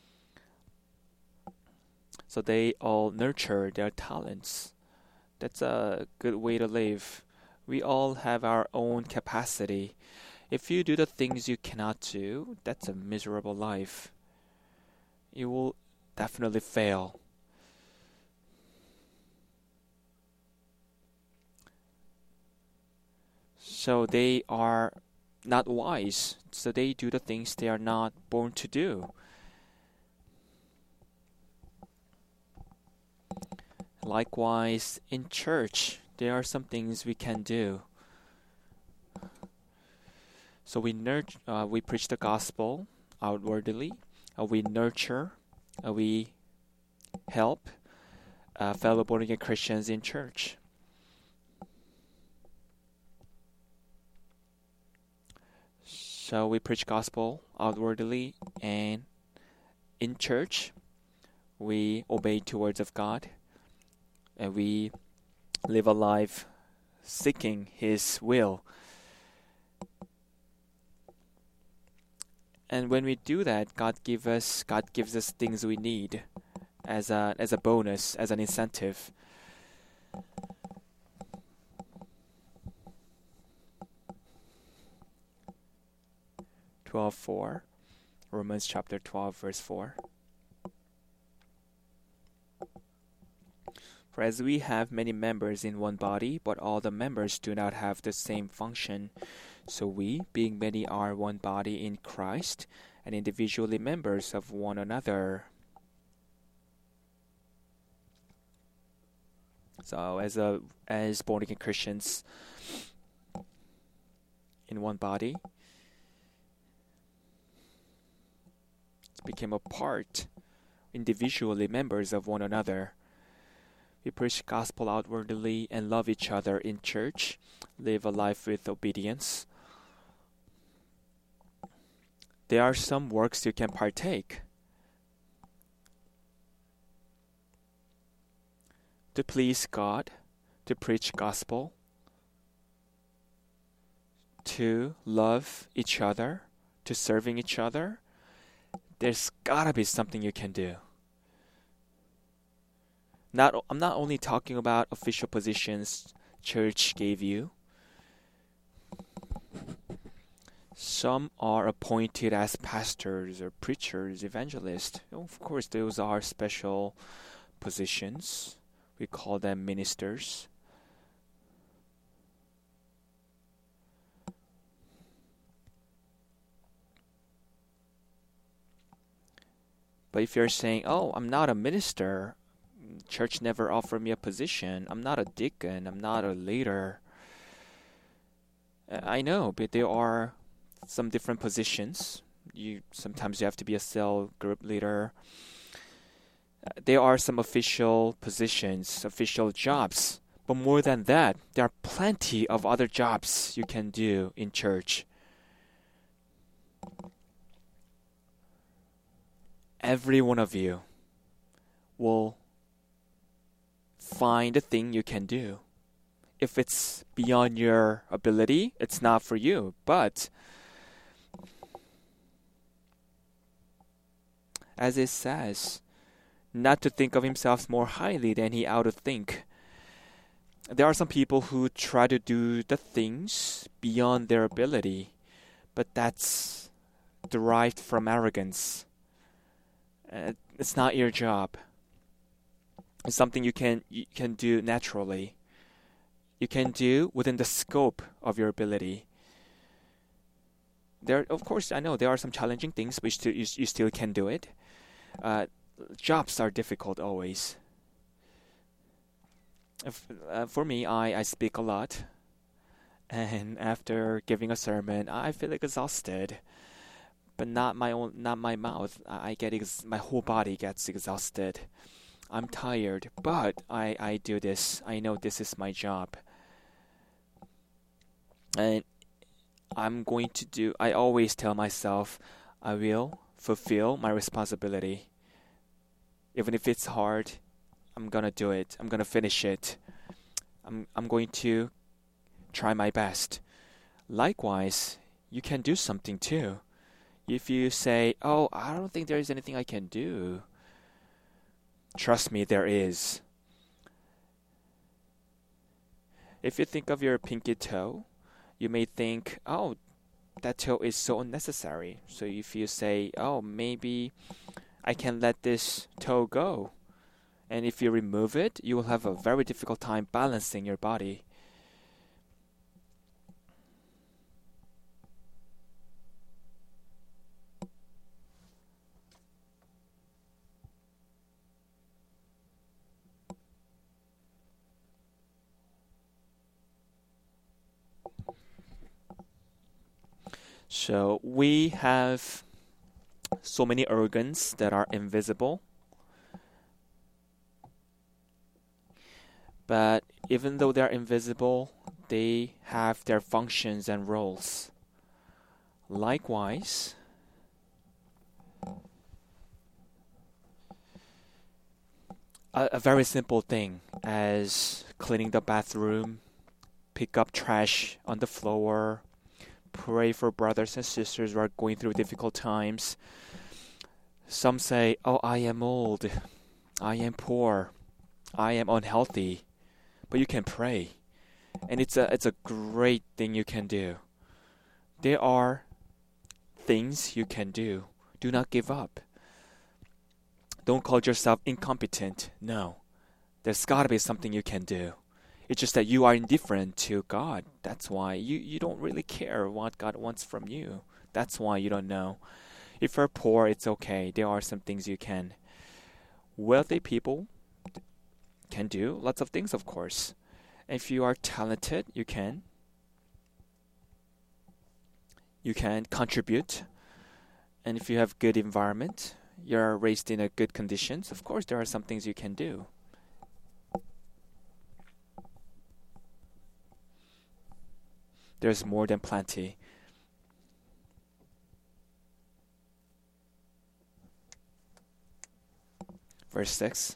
Speaker 1: So they all nurture their talents. That's a good way to live. We all have our own capacity. If you do the things you cannot do, that's a miserable life. You will definitely fail. So they are not wise. So they do the things they are not born to do. Likewise, in church, there are some things we can do. So we preach the gospel outwardly. We nurture. We help fellow born-again Christians in church. So we preach gospel outwardly, and in church, we obey the words of God. and we live a life seeking His will. And when we do that, God gives us things we need as a bonus, as an incentive. Romans chapter 12, verse 4. For as we have many members in one body, but all the members do not have the same function, so we, being many, are one body in Christ, and individually members of one another. So as born again Christians in one body, became a part, individually members of one another. We preach gospel outwardly and love each other in church, live a life with obedience. There are some works you can partake. To please God, to preach gospel, to love each other, to serving each other. There's gotta be something you can do. I'm not only talking about official positions church gave you. Some are appointed as pastors or preachers, evangelists. Of course, those are special positions. We call them ministers. But if you're saying, oh, I'm not a minister, church never offered me a position, I'm not a deacon, I'm not a leader. I know, but there are some different positions. Sometimes you have to be a cell group leader. There are some official positions, official jobs. But more than that, there are plenty of other jobs you can do in church. Every one of you will find a thing you can do. If it's beyond your ability, it's not for you. But as it says, not to think of himself more highly than he ought to think. There are some people who try to do the things beyond their ability, but that's derived from arrogance. It's not your job. It's something you can do naturally. You can do within the scope of your ability. Of course, I know there are some challenging things, but you still can do it. Jobs are difficult always. For me, I speak a lot, and after giving a sermon, I feel exhausted. But not my mouth. My whole body gets exhausted. I'm tired, but I do this. I know this is my job. And I always tell myself, I will fulfill my responsibility. Even if it's hard, I'm gonna do it. I'm gonna finish it. I'm going to try my best. Likewise, you can do something too. If you say, oh, I don't think there is anything I can do, trust me, there is. If you think of your pinky toe, you may think, oh, that toe is so unnecessary. So if you say, oh, maybe I can let this toe go. And if you remove it, you will have a very difficult time balancing your body. So we have so many organs that are invisible. But even though they're invisible, they have their functions and roles. Likewise, a very simple thing as cleaning the bathroom, pick up trash on the floor, pray for brothers and sisters who are going through difficult times. Some say, "Oh, I am old, I am poor, I am unhealthy," but you can pray, and it's a great thing you can do. There are things you can do. Do not give up. Don't call yourself incompetent. No, there's got to be something you can do. It's just that you are indifferent to God. That's why you don't really care what God wants from you. That's why you don't know. If you're poor, it's okay. There are some things you can. Wealthy people can do lots of things, of course. If you are talented, you can. You can contribute. And if you have good environment, you're raised in a good conditions, of course there are some things you can do. There's more than plenty. Verse 6.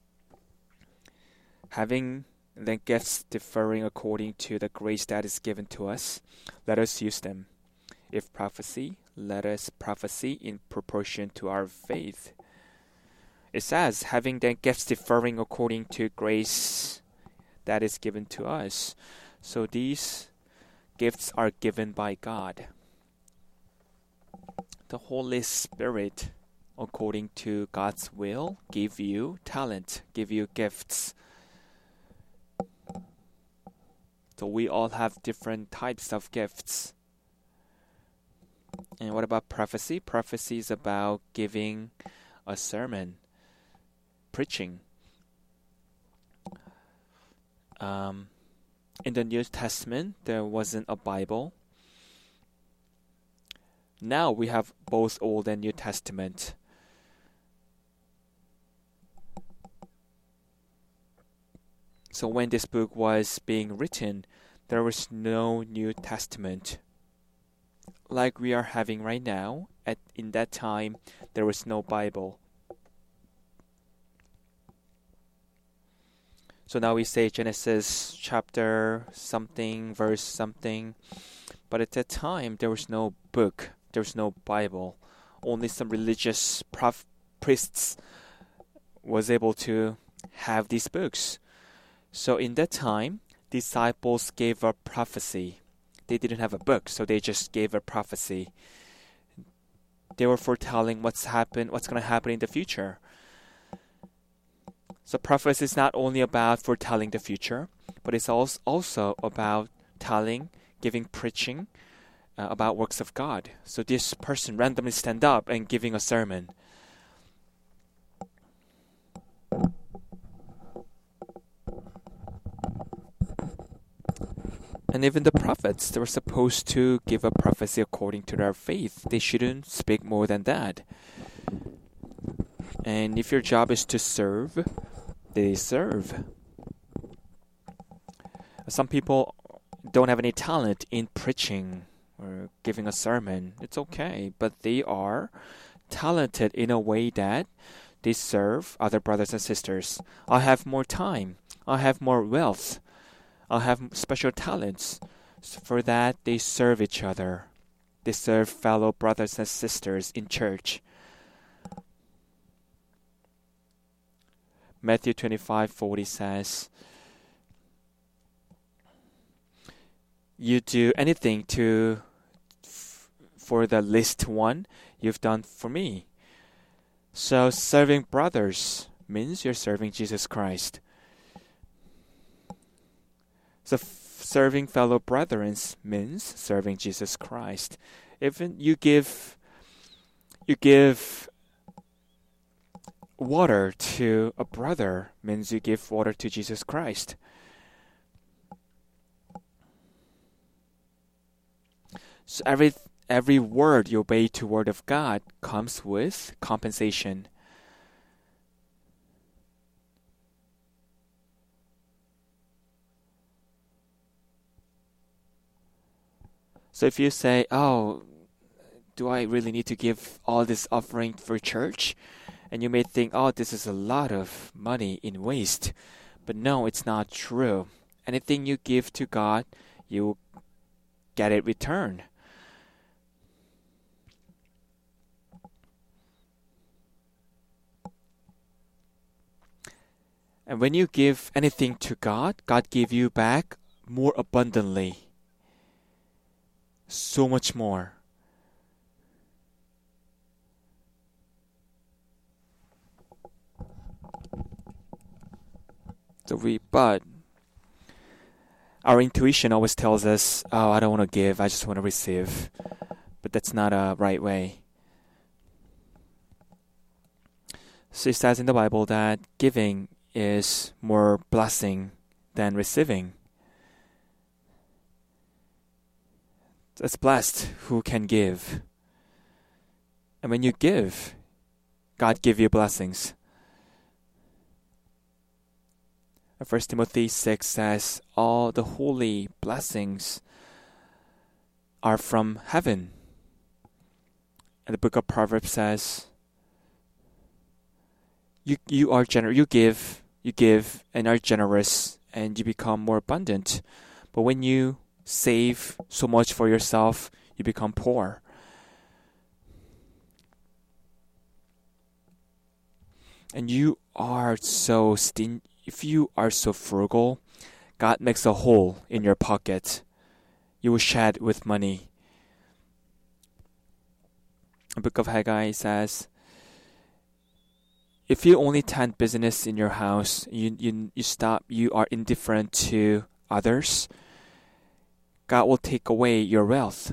Speaker 1: Having then gifts differing according to the grace that is given to us, let us use them. If prophecy, let us prophesy in proportion to our faith. It says, having then gifts differing according to grace that is given to us. So these gifts are given by God. The Holy Spirit, according to God's will, give you talent, give you gifts. So we all have different types of gifts. And what about prophecy? Prophecy is about giving a sermon, preaching. In the New Testament, there wasn't a Bible. Now we have both Old and New Testament. So when this book was being written, there was no New Testament. Like we are having right now, in that time, there was no Bible. So now we say Genesis chapter something, verse something. But at that time, there was no book. There was no Bible. Only some religious priests was able to have these books. So in that time, disciples gave a prophecy. They didn't have a book, so they just gave a prophecy. They were foretelling what's going to happen in the future. So prophecy is not only about foretelling the future, but it's also about telling, giving preaching about works of God. So this person randomly stand up and giving a sermon. And even the prophets, they were supposed to give a prophecy according to their faith. They shouldn't speak more than that. And if your job is to serve, they serve. Some people don't have any talent in preaching or giving a sermon. It's okay, but they are talented in a way that they serve other brothers and sisters. I have more time. I have more wealth. I have special talents. So for that, they serve each other. They serve fellow brothers and sisters in church. Matthew 25:40 says, you do anything for the least one, you've done for me. So serving brothers means you're serving Jesus Christ. So serving fellow brethren means serving Jesus Christ. Even you give water to a brother means you give water to Jesus Christ. So every word you obey to word of God comes with compensation. So if you say, oh, do I really need to give all this offering for church? And you may think, oh, this is a lot of money in waste. But no, it's not true. Anything you give to God, you get it returned. And when you give anything to God, God give you back more abundantly. So much more. But our intuition always tells us, oh, I don't want to give, I just want to receive. But that's not a right way. So it says in the Bible that giving is more blessing than receiving. It's blessed who can give. And when you give, God give you blessings. 1 Timothy 6 says, all the holy blessings are from heaven. And the book of Proverbs says, you are generous, you give and are generous, and you become more abundant. But when you save so much for yourself, you become poor. And you are so stingy. If you are so frugal, God makes a hole in your pocket. You will shed with money. The book of Haggai says, if you only tend business in your house, you are indifferent to others, God will take away your wealth.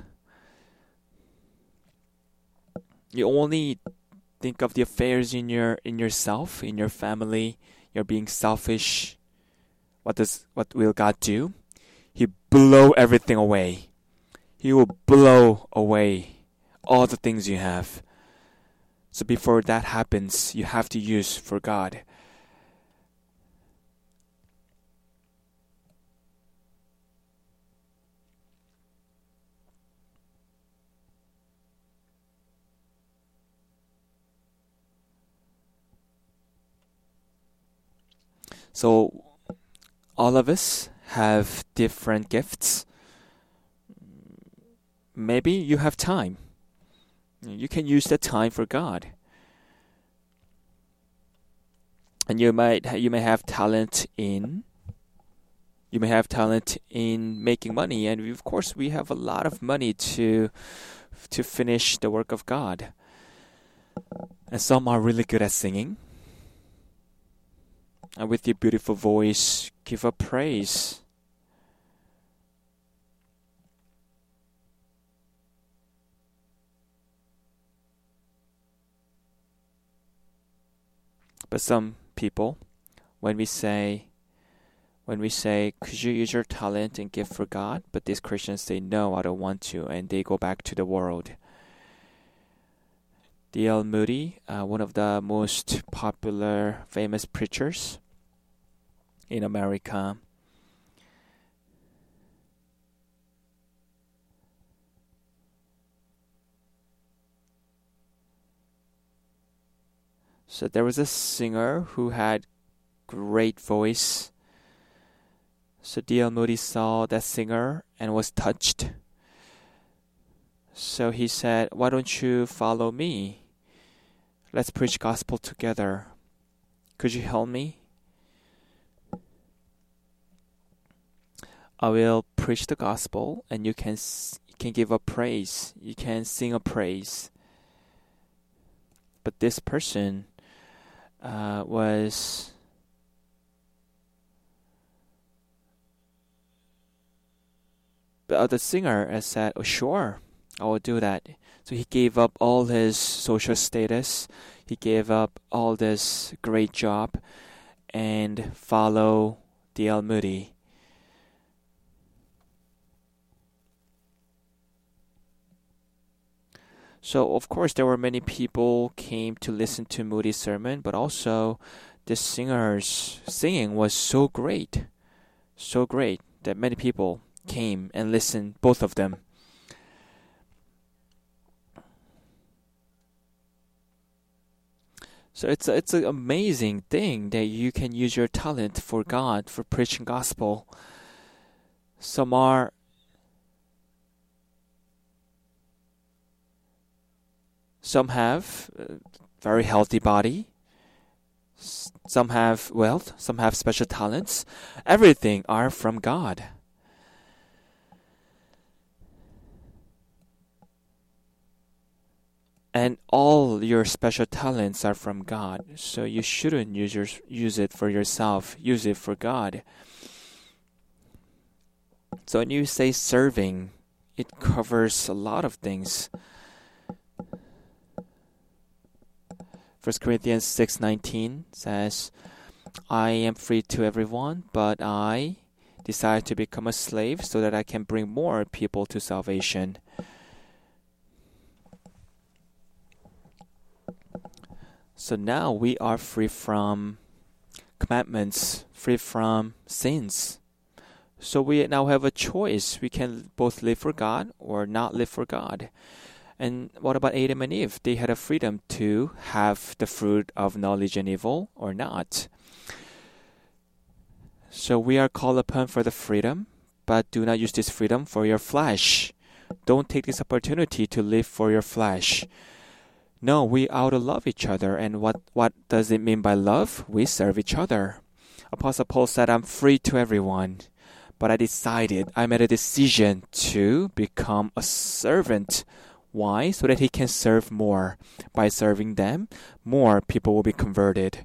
Speaker 1: You only think of the affairs in yourself, in your family. You're being selfish. What will God do? He blow everything away. He will blow away all the things you have. So before that happens, you have to use for God. So all of us have different gifts. Maybe you have time. You can use that time for God. And you may have talent in making money, and of course we have a lot of money to finish the work of God. And some are really good at singing. And with your beautiful voice, give up praise. But some people, when we say, could you use your talent and give for God? But these Christians say, no, I don't want to, and they go back to the world. D.L. Moody, one of the most popular, famous preachers in America, so there was a singer who had great voice. So D.L. Moody saw that singer and was touched. So he said, why don't you follow me? Let's preach gospel together. Could you help me? I will preach the gospel, and you can give a praise. You can sing a praise. But this person was the singer said, oh, sure, I will do that. So he gave up all his social status. He gave up all this great job and follow D.L. Moody. So, of course, there were many people came to listen to Moody's sermon, but also the singer's singing was so great that many people came and listened, both of them. So it's an amazing thing that you can use your talent for God, for preaching gospel. Some have very healthy body. Some have wealth. Some have special talents. Everything are from God. And all your special talents are from God. So you shouldn't use it for yourself. Use it for God. So when you say serving, it covers a lot of things. 1 Corinthians 6:19 says, I am free to everyone, but I desire to become a slave so that I can bring more people to salvation. So now we are free from commandments, free from sins. So we now have a choice. We can both live for God or not live for God. And what about Adam and Eve? They had a freedom to have the fruit of knowledge and evil or not. So we are called upon for the freedom, but do not use this freedom for your flesh. Don't take this opportunity to live for your flesh. No, we ought to love each other. And what does it mean by love? We serve each other. Apostle Paul said, I'm free to everyone. But I made a decision to become a servant. Why? So that he can serve more. By serving them, more people will be converted.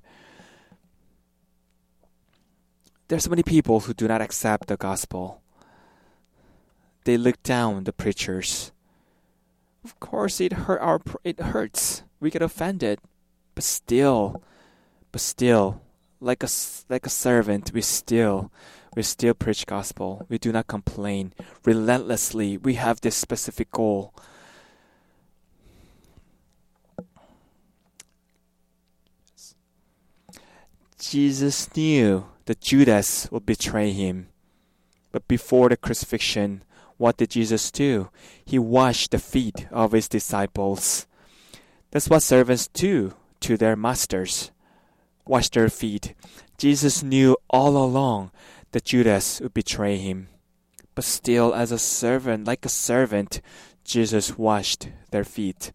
Speaker 1: There's so many people who do not accept the gospel. They look down the preachers. Of course, it hurts. We get offended, but still, like a servant, we still preach gospel. We do not complain relentlessly. We have this specific goal. Jesus knew that Judas would betray him, but before the crucifixion, what did Jesus do? He washed the feet of his disciples. That's what servants do to their masters. Wash their feet. Jesus knew all along that Judas would betray him. But still, as a servant, like a servant, Jesus washed their feet.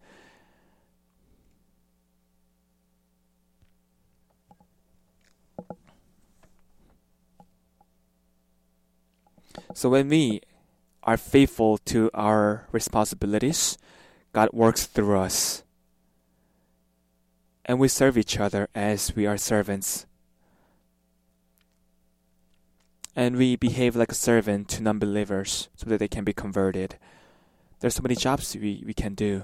Speaker 1: So when we are faithful to our responsibilities, God works through us. And we serve each other as we are servants. And we behave like a servant to non-believers so that they can be converted. There's so many jobs we can do.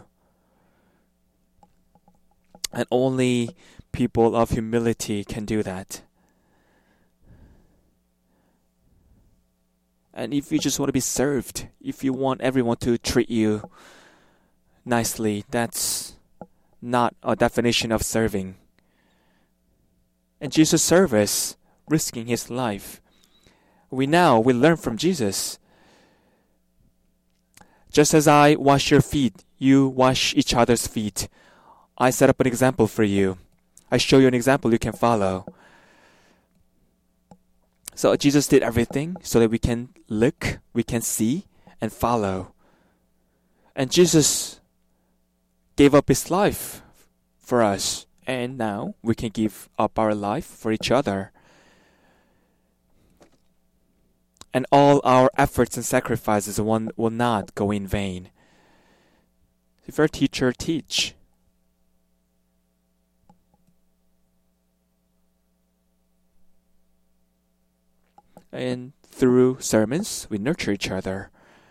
Speaker 1: And only people of humility can do that. And if you just want to be served, if you want everyone to treat you nicely, that's not a definition of serving. And Jesus served us, risking his life. We learn from Jesus. Just as I wash your feet, you wash each other's feet. I set up an example for you. I show you an example you can follow. So Jesus did everything so that we can look, we can see, and follow. And Jesus gave up his life for us. And now we can give up our life for each other. And all our efforts and sacrifices will not go in vain. If you're a teacher, teach. And through sermons, we nurture each other.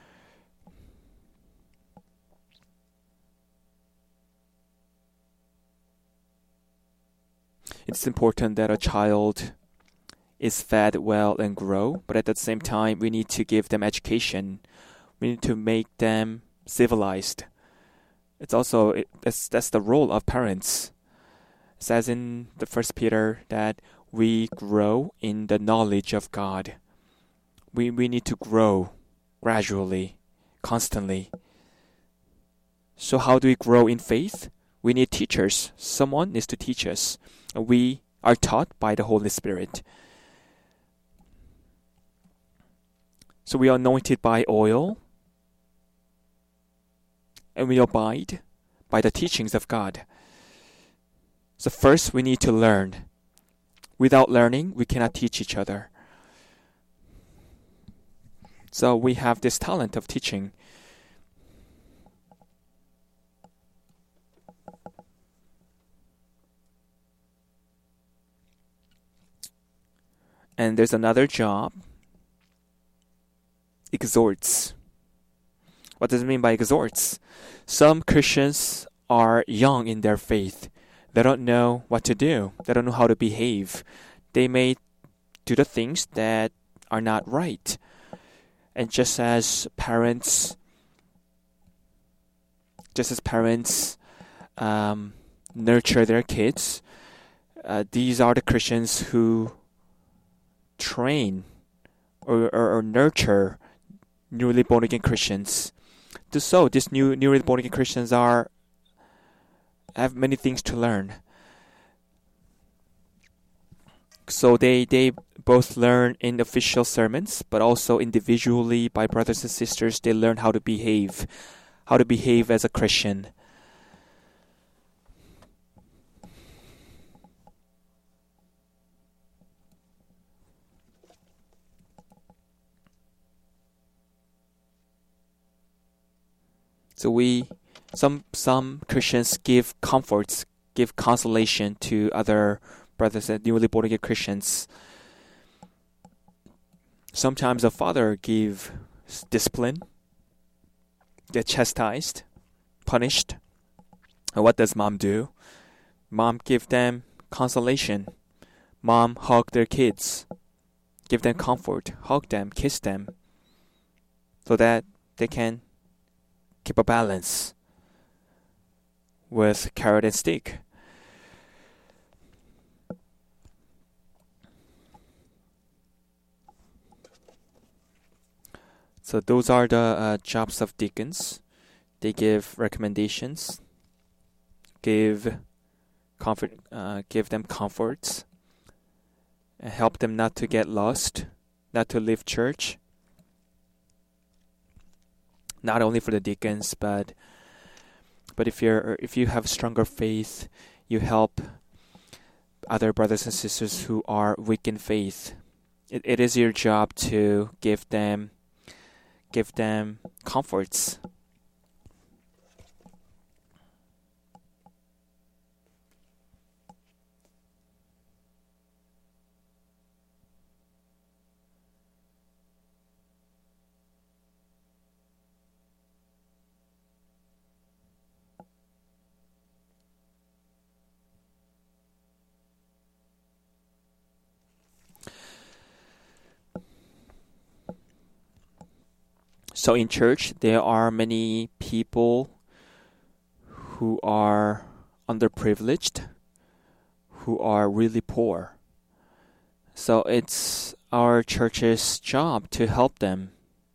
Speaker 1: It's important that a child is fed well and grow, but at the same time, we need to give them education. We need to make them civilized. It's also that's the role of parents. It says in the 1 Peter that we grow in the knowledge of God. We need to grow gradually, constantly. So how do we grow in faith? We need teachers. Someone needs to teach us. We are taught by the Holy Spirit. So we are anointed by oil, and we abide by the teachings of God. So first we need to learn. Without learning, we cannot teach each other. So we have this talent of teaching. And there's another job. Exhorts. What does it mean by exhorts? Some Christians are young in their faith. They don't know what to do. They don't know how to behave. They may do the things that are not right. And just as parents nurture their kids, these are the Christians who train or nurture newly born again Christians. So these newly born again Christians have many things to learn. So they both learn in official sermons, but also individually by brothers and sisters. They learn how to behave as a Christian. So some Christians give comforts, give consolation to other brothers and newly born again Christians. Sometimes a father give discipline, get chastised, punished. And what does mom do? Mom give them consolation. Mom hug their kids, give them comfort, hug them, kiss them, so that they can keep a balance with carrot and stick. So those are the jobs of deacons. They give recommendations, give them comforts, and help them not to get lost, not to leave church. Not only for the deacons, but if you have stronger faith, you help other brothers and sisters who are weak in faith. It is your job to give them comforts. So in church, there are many people who are underprivileged, who are really poor. So it's our church's job to help them.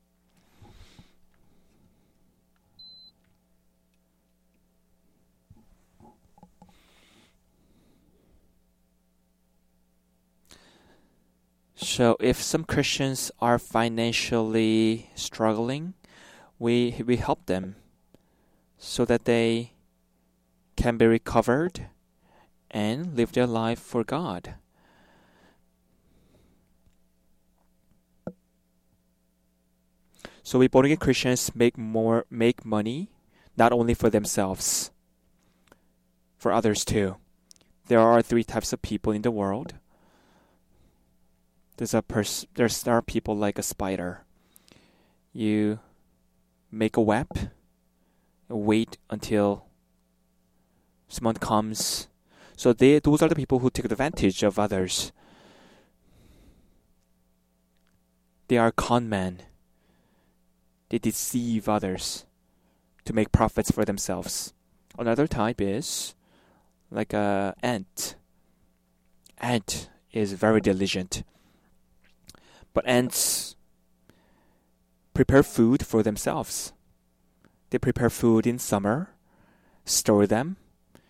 Speaker 1: So if some Christians are financially struggling, we help them so that they can be recovered and live their life for God. So we born again Christians make money, not only for themselves, for others too. There are three types of people in the world. There are people like a spider. You make a web, wait until someone comes. So those are the people who take advantage of others. They are con men. They deceive others to make profits for themselves. Another type is like a ant. Ant is very diligent. But ants prepare food for themselves. They prepare food in summer, store them,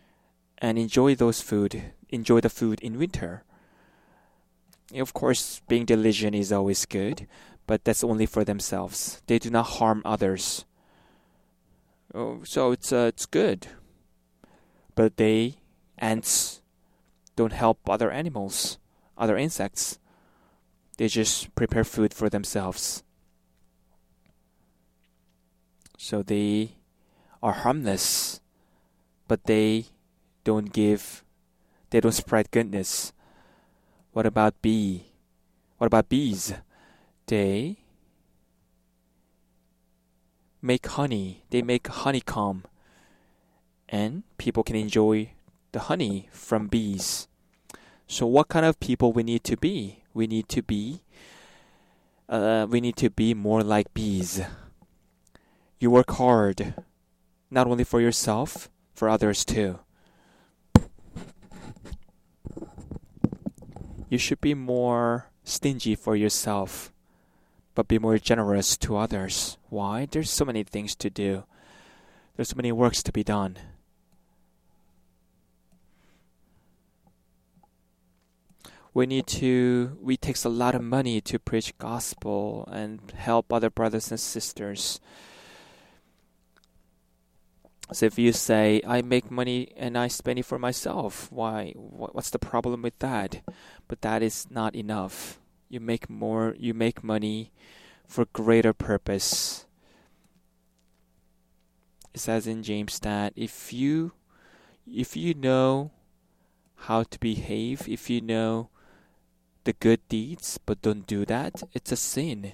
Speaker 1: and enjoy those food. Enjoy the food in winter. Of course, being diligent is always good, but that's only for themselves. They do not harm others. Oh, so it's good. But ants, don't help other animals, other insects. They just prepare food for themselves. So they are harmless, but they don't spread goodness. What about bee? What about bees? They make honey. They make honeycomb. And people can enjoy the honey from bees. So what kind of people we need to be? We need to be more like bees. You work hard, not only for yourself, for others too. You should be more stingy for yourself, but be more generous to others. Why? There's so many things to do. There's so many works to be done. We takes a lot of money to preach gospel and help other brothers and sisters. So if you say, I make money and I spend it for myself, why? What's the problem with that? But that is not enough. You make money for greater purpose. It says in James that if you know how to behave, if you know the good deeds but don't do that, it's a sin.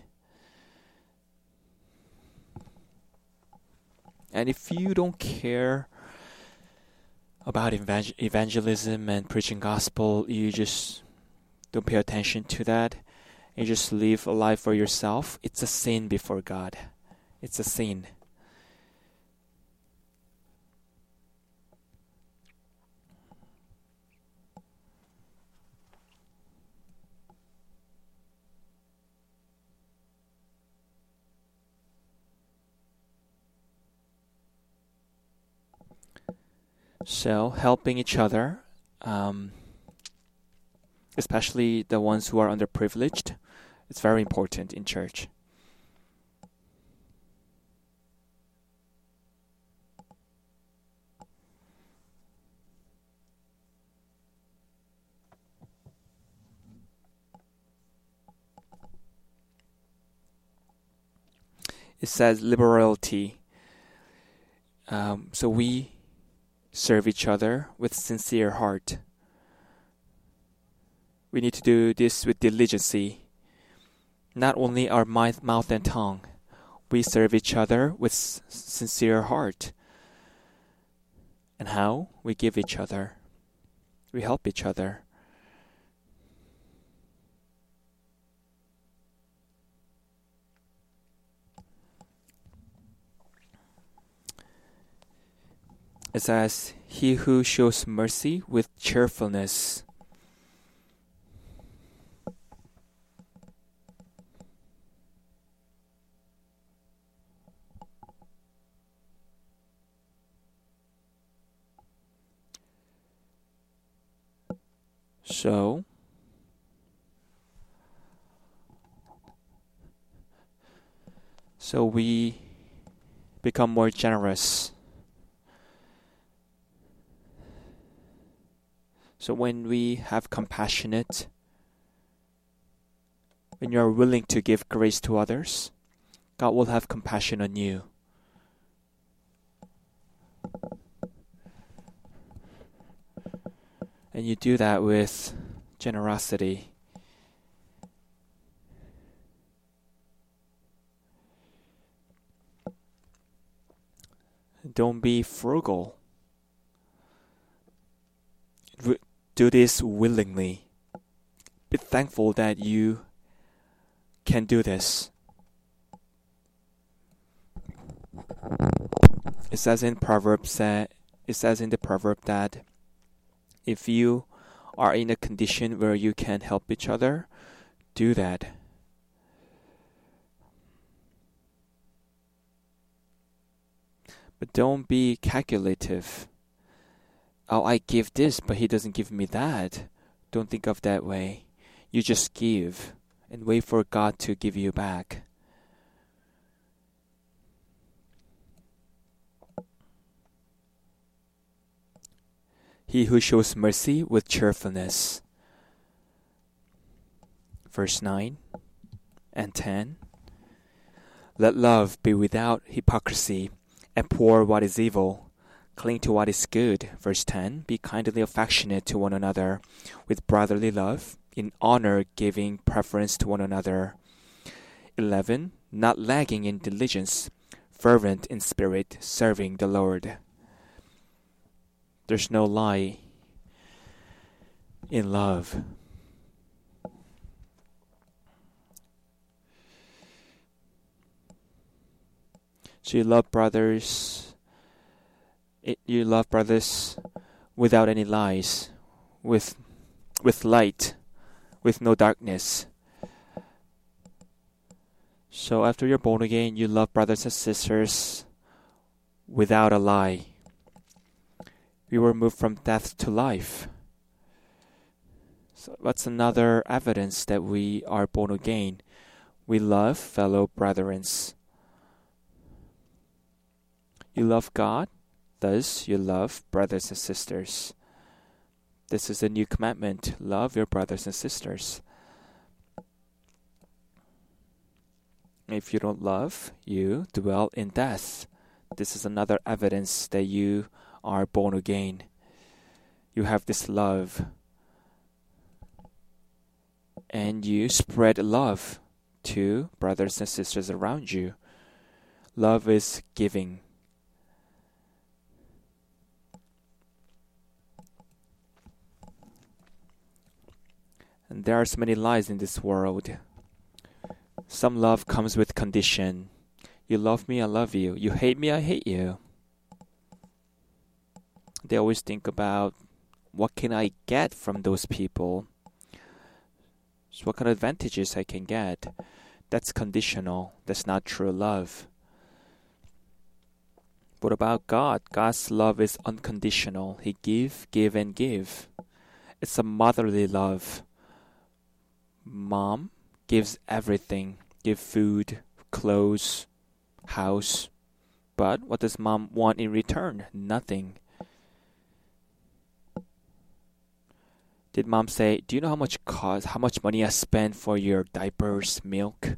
Speaker 1: And if you don't care about evangelism and preaching gospel, you just don't pay attention to that, you just live a life for yourself, it's a sin before God. It's a sin. So helping each other, especially the ones who are underprivileged, it's very important in church. It says liberality. So we serve each other with sincere heart. We need to do this with diligence. Not only our mouth and tongue. We serve each other with sincere heart. And how? We give each other. We help each other. It says, he who shows mercy with cheerfulness. So we become more generous. So when we have compassionate, when you are willing to give grace to others, God will have compassion on you. And you do that with generosity. Don't be frugal. Do this willingly. Be thankful that you can do this. It says in the proverb that if you are in a condition where you can help each other, do that. But don't be calculative. oh, I give this, but he doesn't give me that. Don't think of that way. You just give and wait for God to give you back. He who shows mercy with cheerfulness. Verse 9 and 10. Let love be without hypocrisy. Abhor what is evil. Cling to what is good. Verse 10. Be kindly affectionate to one another with brotherly love, in honor giving preference to one another. 11. Not lagging in diligence, fervent in spirit, serving the Lord. There's no lie in love. So you love brothers. You love brothers without any lies, with light, with no darkness. So after you're born again, you love brothers and sisters without a lie. We were moved from death to life. So that's another evidence that we are born again. We love fellow brethren. You love God, thus you love brothers and sisters. This is a new commandment. Love your brothers and sisters. If you don't love, you dwell in death. This is another evidence that you are born again. You have this love. And you spread love to brothers and sisters around you. Love is giving. And there are so many lies in this world. Some love comes with condition. You love me, I love you. You hate me, I hate you. They always think about what can I get from those people. So what kind of advantages I can get. That's conditional. That's not true love. What about God? God's love is unconditional. He give and give. It's a motherly love. Mom gives everything. Give food, clothes, house. But what does mom want in return? Nothing. Did mom say, do you know how much money I spent for your diapers, milk?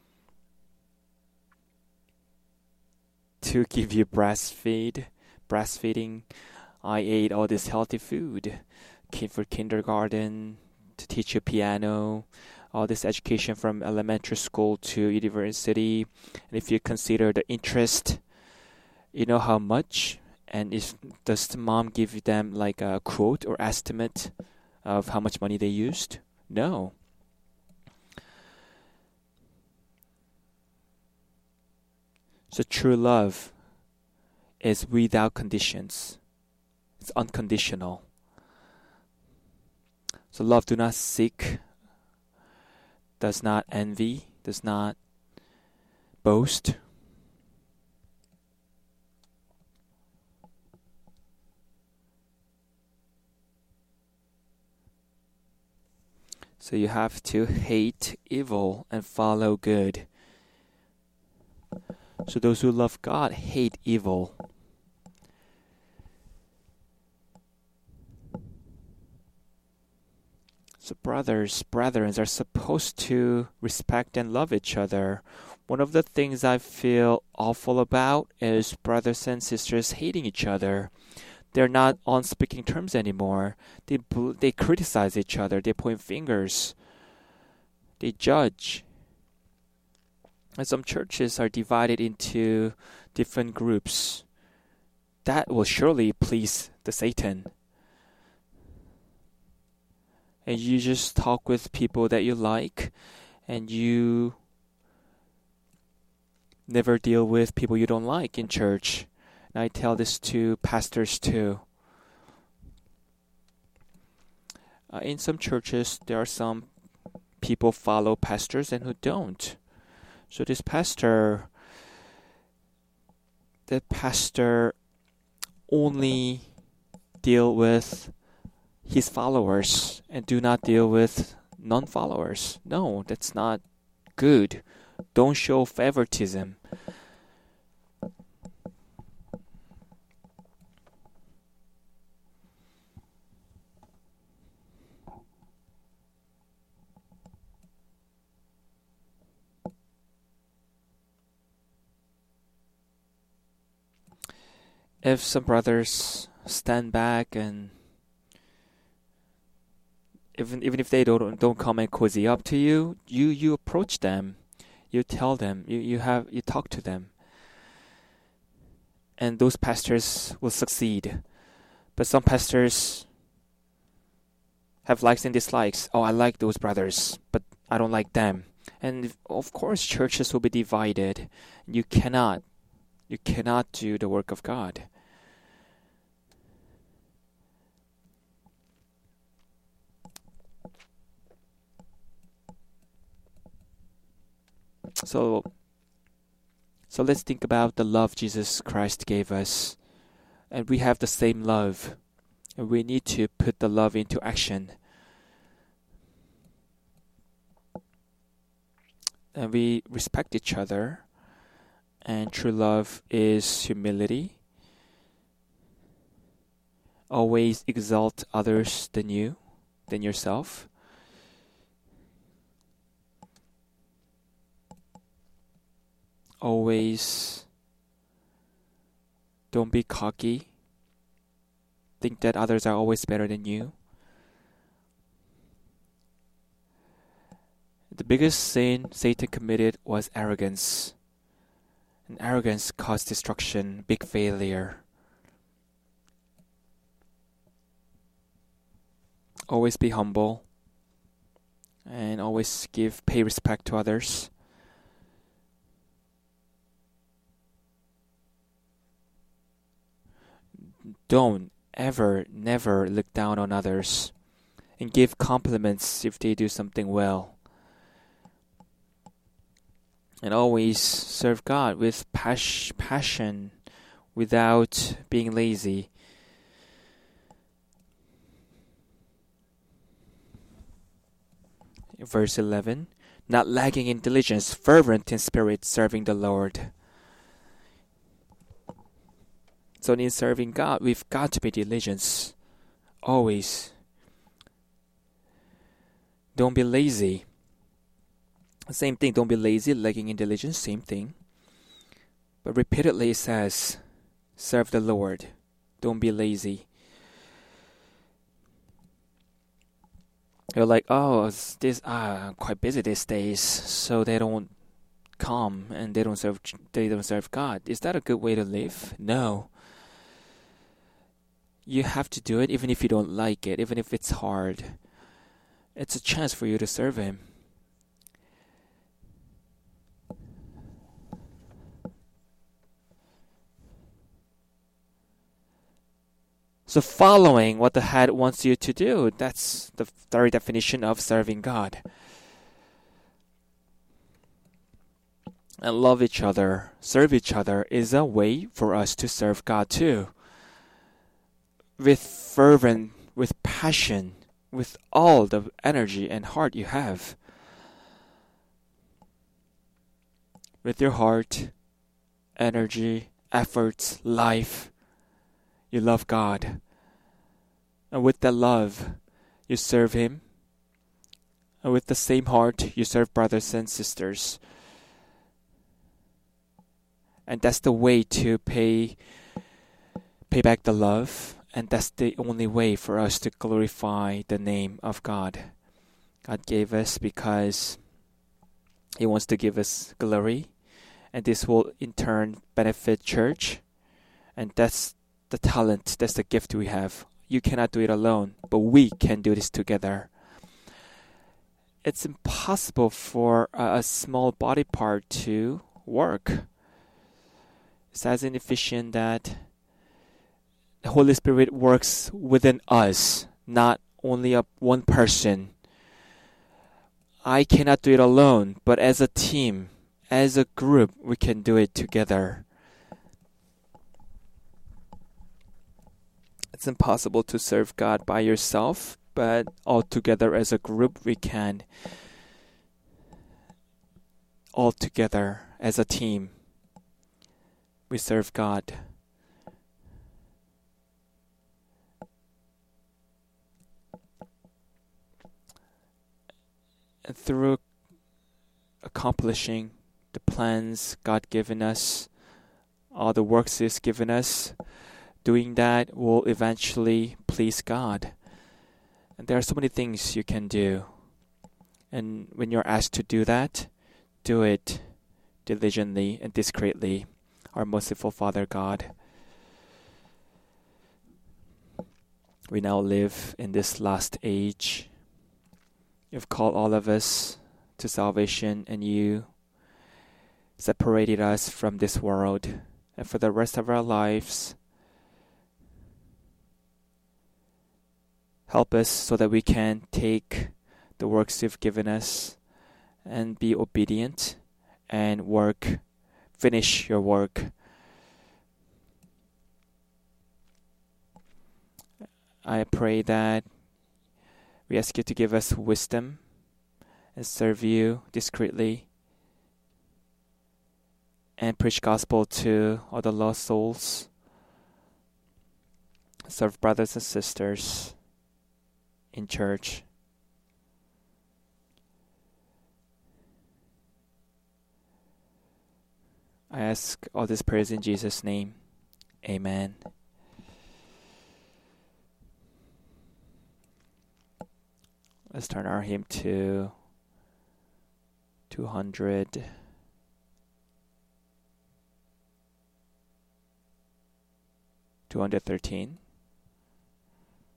Speaker 1: To give you breastfeeding, I ate all this healthy food. For kindergarten, to teach you piano, all this education from elementary school to university. And if you consider the interest, you know how much? And does the mom give them like a quote or estimate of how much money they used? No. So true love is without conditions. It's unconditional. So love do not seek, does not envy, does not boast. So you have to hate evil and follow good. So those who love God hate evil. So brethren are supposed to respect and love each other. One of the things I feel awful about is brothers and sisters hating each other. They're not on speaking terms anymore. They criticize each other. They point fingers. They judge. And some churches are divided into different groups. That will surely please the Satan. And you just talk with people that you like, and you never deal with people you don't like in church. And I tell this to pastors too. In some churches, there are some people follow pastors and who don't. So the pastor only deal with his followers and do not deal with non-followers. No, that's not good. Don't show favoritism. If some brothers stand back and even if they don't come and cozy up to you, you approach them, you tell them, you talk to them, and those pastors will succeed. But some pastors have likes and dislikes. Oh, I like those brothers, but I don't like them. And of course, churches will be divided. You cannot do the work of God. So let's think about the love Jesus Christ gave us. And we have the same love. And we need to put the love into action. And we respect each other. And true love is humility. Always exalt others than yourself. Always don't be cocky. Think that others are always better than you. The biggest sin Satan committed was arrogance. And arrogance caused destruction, big failure. Always be humble. And always pay respect to others. Don't never look down on others. And give compliments if they do something well. And always serve God with passion without being lazy. Verse 11, not lagging in diligence, fervent in spirit, serving the Lord. So in serving God, we've got to be diligent. Always. Don't be lazy. Same thing, don't be lazy, lagging in diligence, same thing. But repeatedly it says, serve the Lord. Don't be lazy. You're like, oh, I'm quite busy these days, so they don't come and they don't serve God. Is that a good way to live? No. You have to do it even if you don't like it, even if it's hard. It's a chance for you to serve Him. So following what the head wants you to do, that's the very definition of serving God. And love each other, serve each other is a way for us to serve God too. With fervent, with passion, with all the energy and heart you have. With your heart, energy, efforts, life, you love God. And with that love, you serve Him. And with the same heart, you serve brothers and sisters. And that's the way to pay back the love. And that's the only way for us to glorify the name of God. God gave us because He wants to give us glory. And this will in turn benefit church. And that's the talent, that's the gift we have. You cannot do it alone, but we can do this together. It's impossible for a small body part to work. It says in Ephesians that the Holy Spirit works within us, not only one person. I cannot do it alone, but as a team, as a group, we can do it together. It's impossible to serve God by yourself, but all together as a group we can. All together as a team, we serve God. And through accomplishing the plans God given us, all the works He's given us, doing that will eventually please God. And there are so many things you can do. And when you're asked to do that, do it diligently and discreetly, our merciful Father God. We now live in this last age. You've called all of us to salvation, and you separated us from this world. And for the rest of our lives, help us so that we can take the works you've given us and be obedient and finish your work. I pray that we ask you to give us wisdom and serve you discreetly and preach gospel to all the lost souls. Serve brothers and sisters in church. I ask all these prayers in Jesus' name. Amen. Let's turn our hymn to 213.